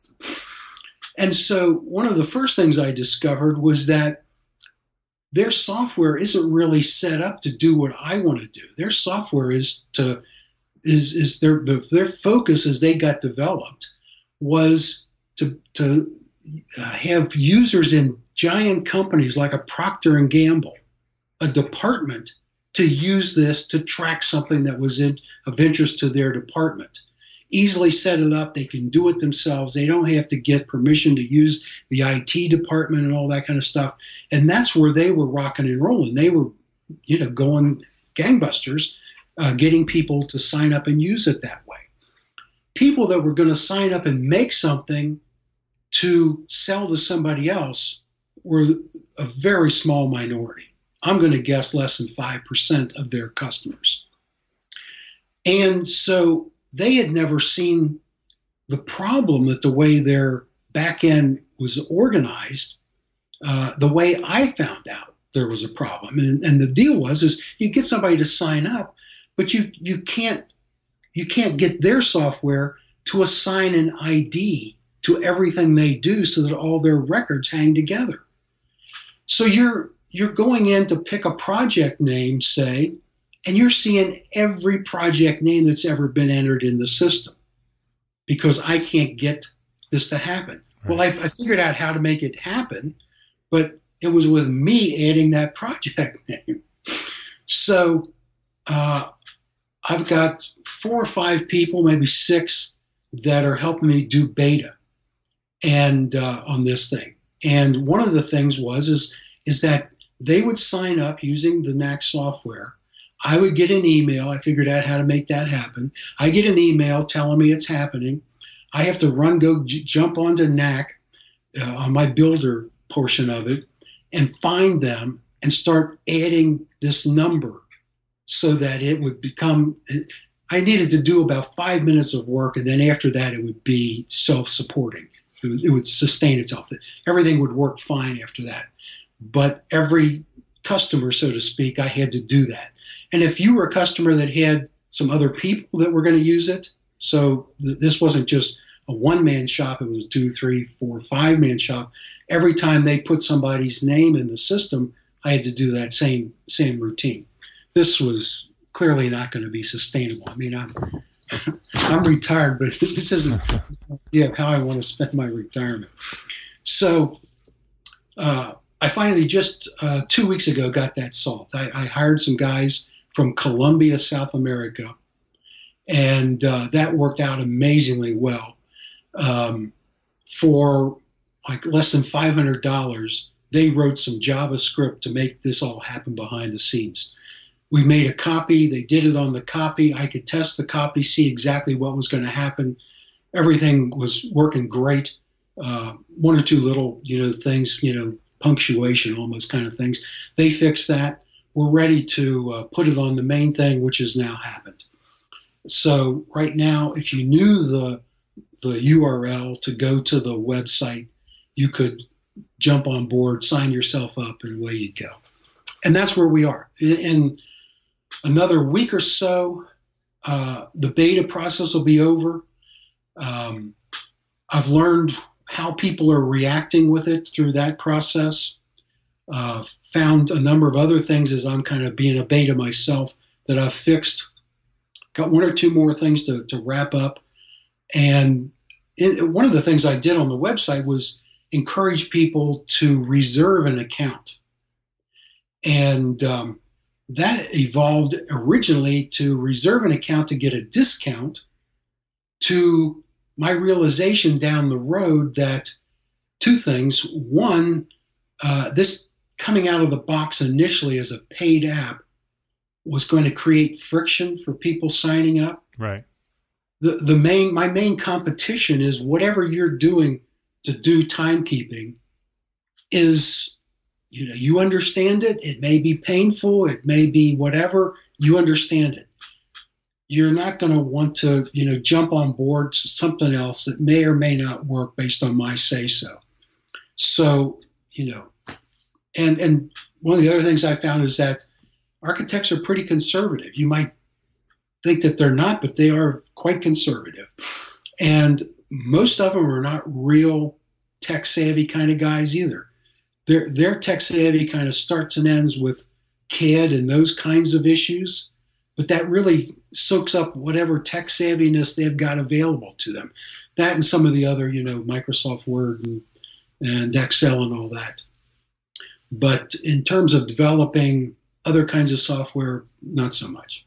And so one of the first things I discovered was that their software isn't really set up to do what I want to do. Their software is their focus as they got developed was to have users in giant companies like a Procter and Gamble, a department, to use this to track something that was of interest to their department. Easily set it up. They can do it themselves. They don't have to get permission to use the IT department and all that kind of stuff. And that's where they were rocking and rolling. They were, going gangbusters, getting people to sign up and use it that way. People that were going to sign up and make something to sell to somebody else were a very small minority. I'm going to guess less than 5% of their customers. And so they had never seen the problem that the way their back end was organized, the way I found out there was a problem. And the deal is you get somebody to sign up, but you can't get their software to assign an ID to everything they do so that all their records hang together. So you're going in to pick a project name, say, and you're seeing every project name that's ever been entered in the system because I can't get this to happen. Right. Well, I figured out how to make it happen, but it was with me adding that project name. So I've got 4 or 5 people, maybe 6, that are helping me do beta and on this thing. And one of the things is that they would sign up using the NAC software. I would get an email. I figured out how to make that happen. I get an email telling me it's happening. I have to jump onto NAC on my builder portion of it and find them and start adding this number so that it would become, I needed to do about 5 minutes of work, and then after that it would be self-supporting. It would sustain itself. Everything would work fine after that. But every customer, so to speak, I had to do that. And if you were a customer that had some other people that were going to use it, so this wasn't just a one-man shop, it was a 2, 3, 4, 5-man shop. Every time they put somebody's name in the system, I had to do that same routine. This was clearly not going to be sustainable. I mean, I'm retired, but this isn't the idea of how I want to spend my retirement. So I finally just 2 weeks ago got that solved. I hired some guys from Colombia, South America, and that worked out amazingly well. For like less than $500, they wrote some JavaScript to make this all happen behind the scenes. We made a copy. They did it on the copy. I could test the copy, see exactly what was going to happen. Everything was working great. 1 or 2 little, things, punctuation, almost kind of things. They fixed that. We're ready to put it on the main thing, which has now happened. So right now, if you knew the URL to go to the website, you could jump on board, sign yourself up, and away you go. And that's where we are. In another week or so, the beta process will be over. I've learned how people are reacting with it through that process. Found a number of other things as I'm kind of being a beta myself that I've fixed. Got 1 or 2 more things to wrap up. And one of the things I did on the website was encourage people to reserve an account. And that evolved originally to reserve an account to get a discount, to my realization down the road that two things. One, this coming out of the box initially as a paid app was going to create friction for people signing up. Right. My main competition is whatever you're doing to do timekeeping is, you understand it. It may be painful. It may be whatever. You understand it. You're not going to want to, jump on board to something else that may or may not work based on my say so. So, and one of the other things I found is that architects are pretty conservative. You might think that they're not, but they are quite conservative. And most of them are not real tech savvy kind of guys either. Their tech savvy kind of starts and ends with CAD and those kinds of issues, but that really soaks up whatever tech savviness they've got available to them. That and some of the other, Microsoft Word and Excel and all that. But in terms of developing other kinds of software, not so much.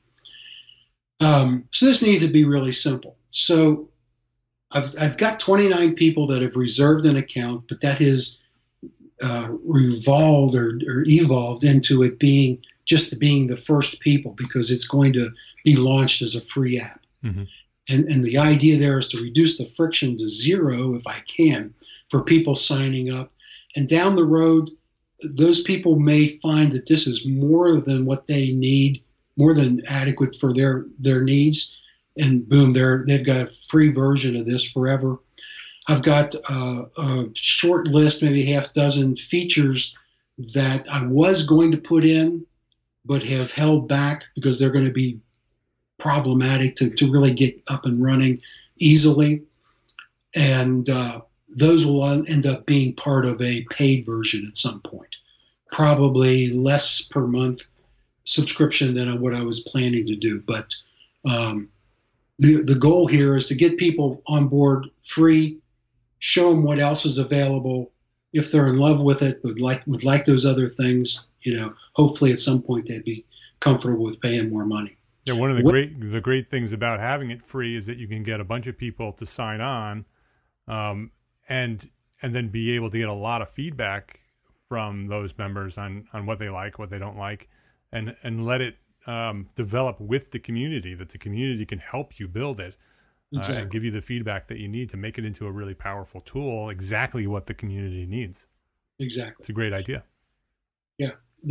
So this needed to be really simple. So I've got 29 people that have reserved an account, but that has revolved or evolved into it being the first people, because it's going to be launched as a free app. Mm-hmm. And the idea there is to reduce the friction to zero, if I can, for people signing up. And down the road, those people may find that this is more than what they need, more than adequate for their needs. And boom, they've got a free version of this forever. I've got a short list, maybe half dozen features that I was going to put in, but have held back because they're going to be problematic to really get up and running easily. And those will end up being part of a paid version at some point, probably less per month subscription than what I was planning to do. But the goal here is to get people on board free, show them what else is available. If they're in love with it, would like those other things, hopefully at some point they'd be comfortable with paying more money. Yeah, one of the great things about having it free is that you can get a bunch of people to sign on, and then be able to get a lot of feedback from those members on what they like, what they don't like, and let it develop with the community, that the community can help you build it. Exactly. And give you the feedback that you need to make it into a really powerful tool, exactly what the community needs. Exactly. It's a great idea. Yeah.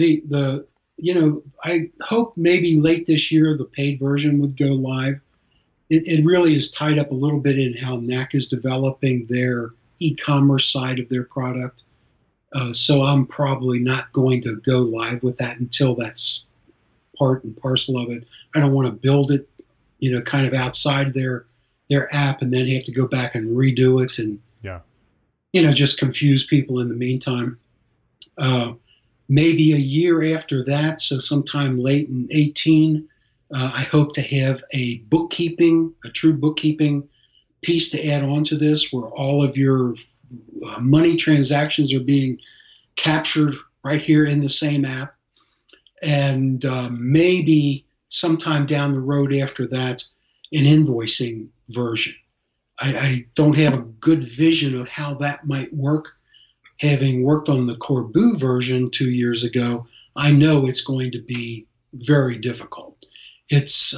I hope maybe late this year the paid version would go live. It really is tied up a little bit in how NAC is developing their e-commerce side of their product. So I'm probably not going to go live with that until that's part and parcel of it. I don't want to build it, kind of outside their app and then have to go back and redo it and, just confuse people in the meantime. Maybe a year after that, so sometime late in 2018, I hope to have a true bookkeeping piece to add on to this, where all of your money transactions are being captured right here in the same app. And maybe sometime down the road after that, an invoicing version. I don't have a good vision of how that might work. Having worked on the Corbu version 2 years ago, I know it's going to be very difficult. It's,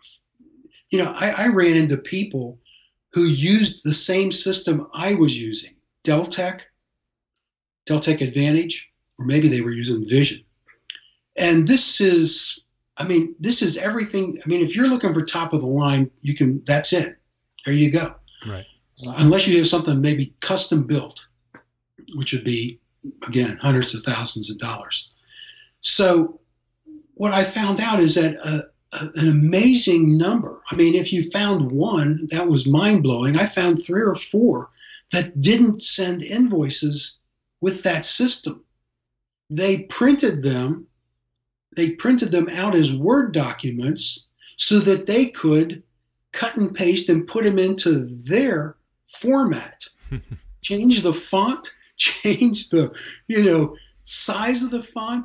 I ran into people who used the same system I was using, Deltek Advantage, or maybe they were using Vision. And this is everything. If you're looking for top of the line, that's it. There you go. Right. Unless you have something maybe custom built, which would be, again, hundreds of thousands of dollars. So what I found out is that an amazing number. If you found one, that was mind-blowing. I found 3 or 4 that didn't send invoices with that system. They printed them out as Word documents so that they could cut and paste and put them into their format. Change the font, change the, size of the font,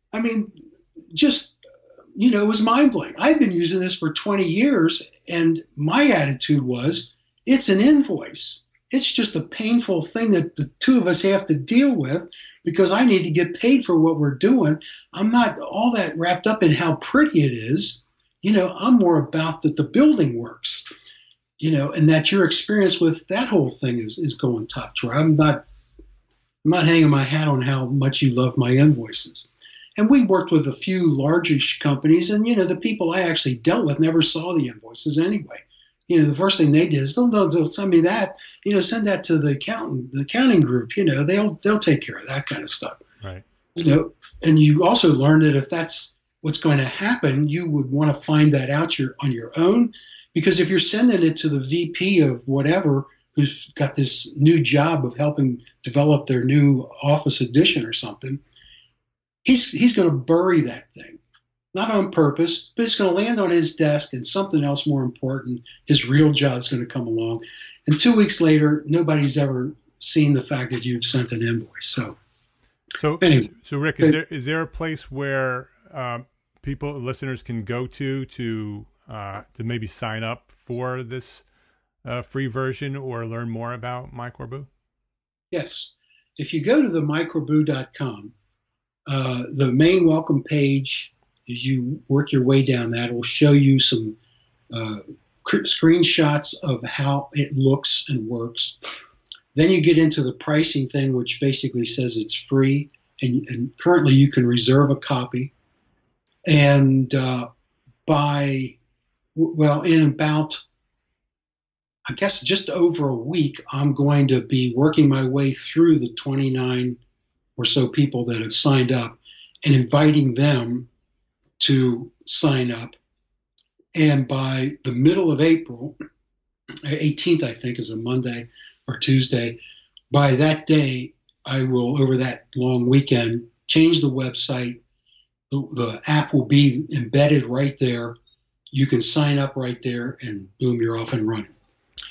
I mean, just, it was mind blowing. I've been using this for 20 years, and my attitude was it's an invoice. It's just a painful thing that the two of us have to deal with because I need to get paid for what we're doing. I'm not all that wrapped up in how pretty it is. I'm more about that the building works, and that your experience with that whole thing is going top drawer. I'm not hanging my hat on how much you love my invoices. And we worked with a few largish companies, and the people I actually dealt with never saw the invoices anyway. The first thing they did is don't send me that. Send that to the accounting group. They'll take care of that kind of stuff. Right. And you also learn that if that's what's going to happen, you would want to find that out on your own, because if you're sending it to the VP of whatever, who's got this new job of helping develop their new office addition or something, he's going to bury that thing. Not on purpose, but it's going to land on his desk and something else more important, his real job's going to come along. And 2 weeks later, nobody's ever seen the fact that you've sent an invoice. So anyway. So Rick, is there a place where listeners can go to maybe sign up for this free version or learn more about MyCorbu? Yes. If you go to the mycorbu.com, the main welcome page, as you work your way down that, will show you some screenshots of how it looks and works. Then you get into the pricing thing, which basically says it's free, and currently you can reserve a copy. And in about, I guess, just over a week, I'm going to be working my way through the 29 or so people that have signed up and inviting them to sign up. And by the middle of April, 18th, I think, is a Monday or Tuesday, by that day, I will, over that long weekend, change the website. The app will be embedded right there. You can sign up right there, and boom, you're off and running.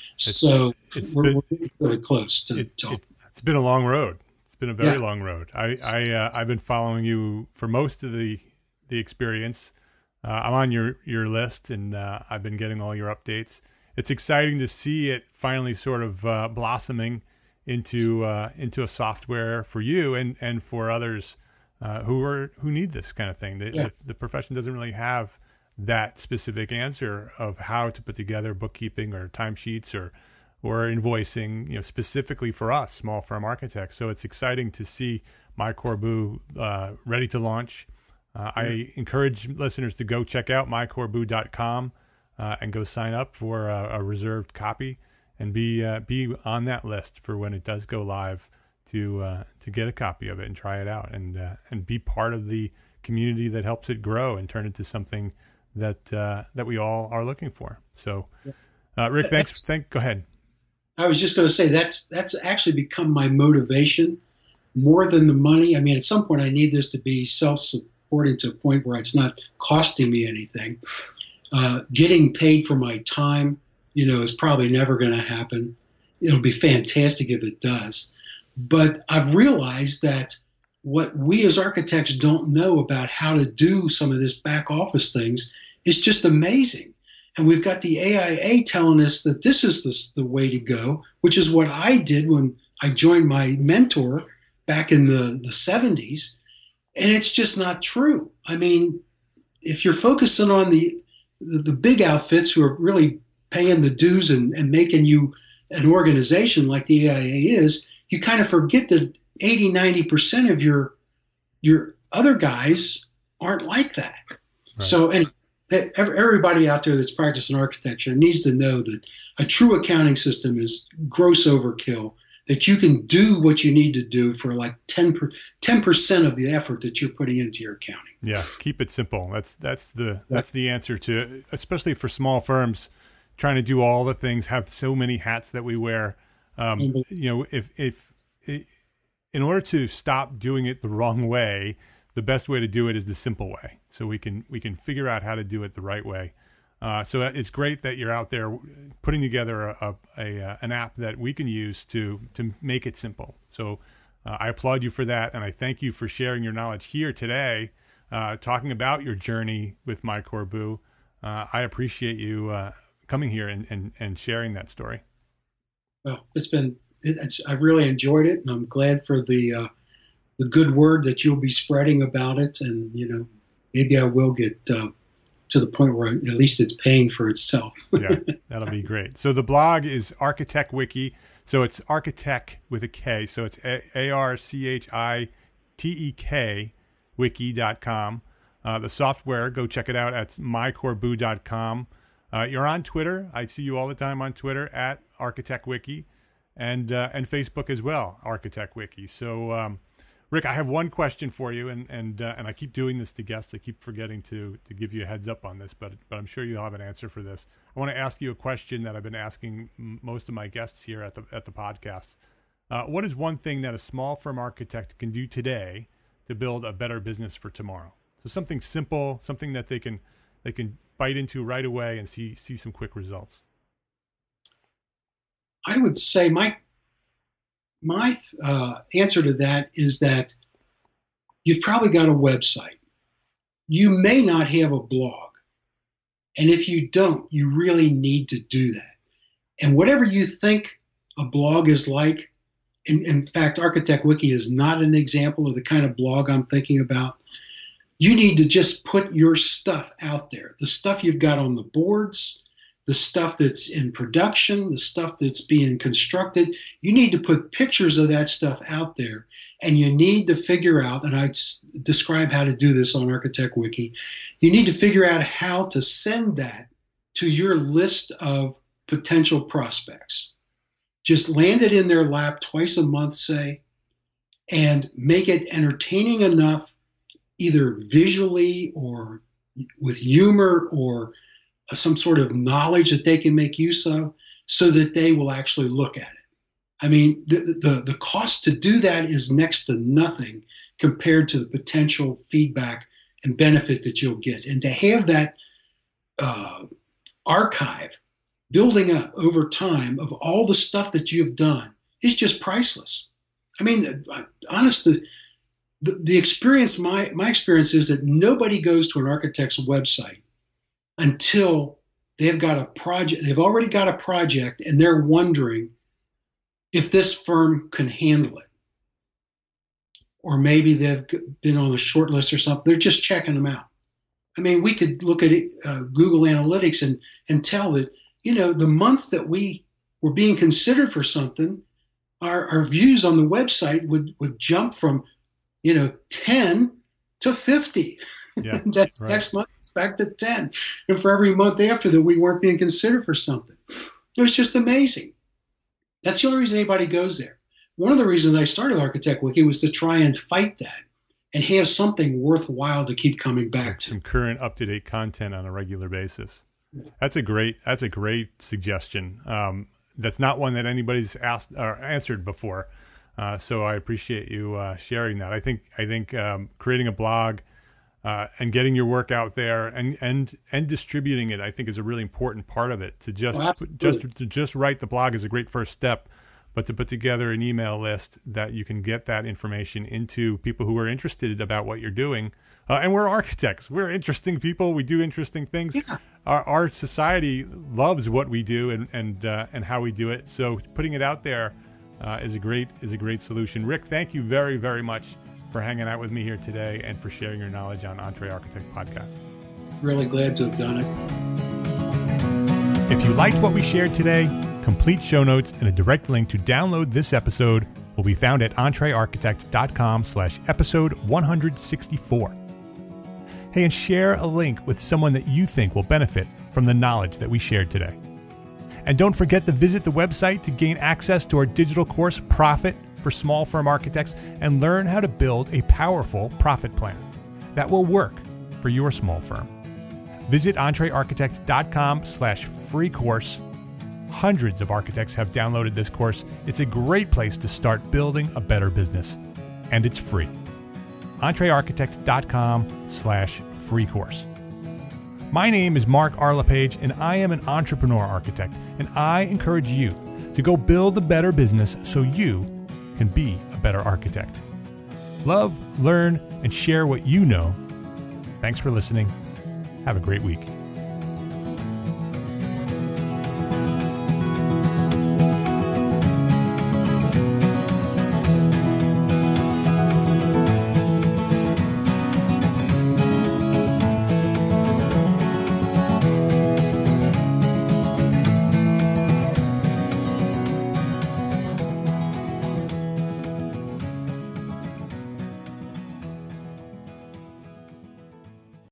We're really close to talk. It's been a long road. It's been a very long road. I've been following you for most of the experience. I'm on your list, and I've been getting all your updates. It's exciting to see it finally sort of blossoming into a software for you and for others who need this kind of thing. The profession doesn't really have that specific answer of how to put together bookkeeping or timesheets or invoicing, specifically for us, small firm architects. So it's exciting to see MyCorbu ready to launch. I encourage listeners to go check out mycorbu.com and go sign up for a reserved copy and be on that list for when it does go live to get a copy of it and try it out and be part of the community that helps it grow and turn into something that we all are looking for. So, Rick, thanks. Go ahead. I was just going to say that's actually become my motivation more than the money. I mean, at some point, I need this to be self-supporting to a point where it's not costing me anything. Getting paid for my time, is probably never going to happen. It'll be fantastic if it does. But I've realized that what we as architects don't know about how to do some of this back office things is just amazing. And we've got the AIA telling us that this is the way to go, which is what I did when I joined my mentor back in the 70s. And it's just not true. I mean, if you're focusing on the big outfits who are really paying the dues and making you an organization like the AIA is, you kind of forget that 80, 90% of your other guys aren't like that. Right. So everybody out there that's practicing architecture needs to know that a true accounting system is gross overkill, that you can do what you need to do for like 10% of the effort that you're putting into your accounting. Yeah, keep it simple. That's the answer to, especially for small firms trying to do all the things, have so many hats that we wear. If in order to stop doing it the wrong way, the best way to do it is the simple way. So we can figure out how to do it the right way. So it's great that you're out there putting together an app that we can use to make it simple. So I applaud you for that, and I thank you for sharing your knowledge here today talking about your journey with MyCorbu. I appreciate you coming here and sharing that story. Well, I've really enjoyed it, and I'm glad for the good word that you'll be spreading about it. And, maybe I will get to the point where at least it's paying for itself. Yeah, that'll be great. So the blog is Architect Wiki. So it's Architect with a K. So it's ARCHITEK wiki.com. The software, go check it out at mycorbu.com. You're on Twitter. I see you all the time on Twitter at Architect Wiki, and Facebook as well, Architect Wiki. So, Rick, I have one question for you, and I keep doing this to guests. I keep forgetting to give you a heads up on this, but I'm sure you'll have an answer for this. I want to ask you a question that I've been asking most of my guests here at the podcast. What is one thing that a small firm architect can do today to build a better business for tomorrow? So something simple, something that they can bite into right away and see some quick results. I would say my answer to that is that you've probably got a website. You may not have a blog. And if you don't, you really need to do that. And whatever you think a blog is like, in fact, Architect Wiki is not an example of the kind of blog I'm thinking about. You need to just put your stuff out there, the stuff you've got on the boards, the stuff that's in production, the stuff that's being constructed. You need to put pictures of that stuff out there, and you need to figure out, and I describe how to do this on Architect Wiki, you need to figure out how to send that to your list of potential prospects. Just land it in their lap twice a month, say, and make it entertaining enough, either visually or with humor or some sort of knowledge that they can make use of, so that they will actually look at it. I mean, the cost to do that is next to nothing compared to the potential feedback and benefit that you'll get. And to have that archive building up over time of all the stuff that you've done is just priceless. I mean, honestly, the experience, my experience is that nobody goes to an architect's website until they've got a project, they've already got a project, and they're wondering if this firm can handle it. Or maybe they've been on a short list or something. They're just checking them out. I mean, we could look at Google Analytics and tell that, the month that we were being considered for something, our views on the website would jump from 10 to 50. Yeah, that's right. Next month it's back to 10. And for every month after that, we weren't being considered for something. It was just amazing. That's the only reason anybody goes there. One of the reasons I started Architect Wiki was to try and fight that and have something worthwhile to keep coming back to. Some current, up-to-date content on a regular basis. That's a great suggestion. That's not one that anybody's asked or answered before. So I appreciate you sharing that. I think creating a blog and getting your work out there and distributing it, I think, is a really important part of it. To just write the blog is a great first step, but to put together an email list that you can get that information into people who are interested about what you're doing. And we're architects. We're interesting people. We do interesting things. Yeah. Our society loves what we do and how we do it. So putting it out there is a great solution. Rick, thank you very, very much for hanging out with me here today and for sharing your knowledge on EntreArchitect Podcast. Really glad to have done it. If you liked what we shared today, complete show notes and a direct link to download this episode will be found at entrearchitect.com/episode 164. Hey, and share a link with someone that you think will benefit from the knowledge that we shared today. And don't forget to visit the website to gain access to our digital course, Profit for Small Firm Architects, and learn how to build a powerful profit plan that will work for your small firm. Visit entrearchitect.com/free course. Hundreds of architects have downloaded this course. It's a great place to start building a better business, and it's free. entrearchitect.com/free course. My name is Mark R. LePage, and I am an entrepreneur architect, and I encourage you to go build a better business so you can be a better architect. Love, learn, and share what you know, Thanks for listening. Have a great week.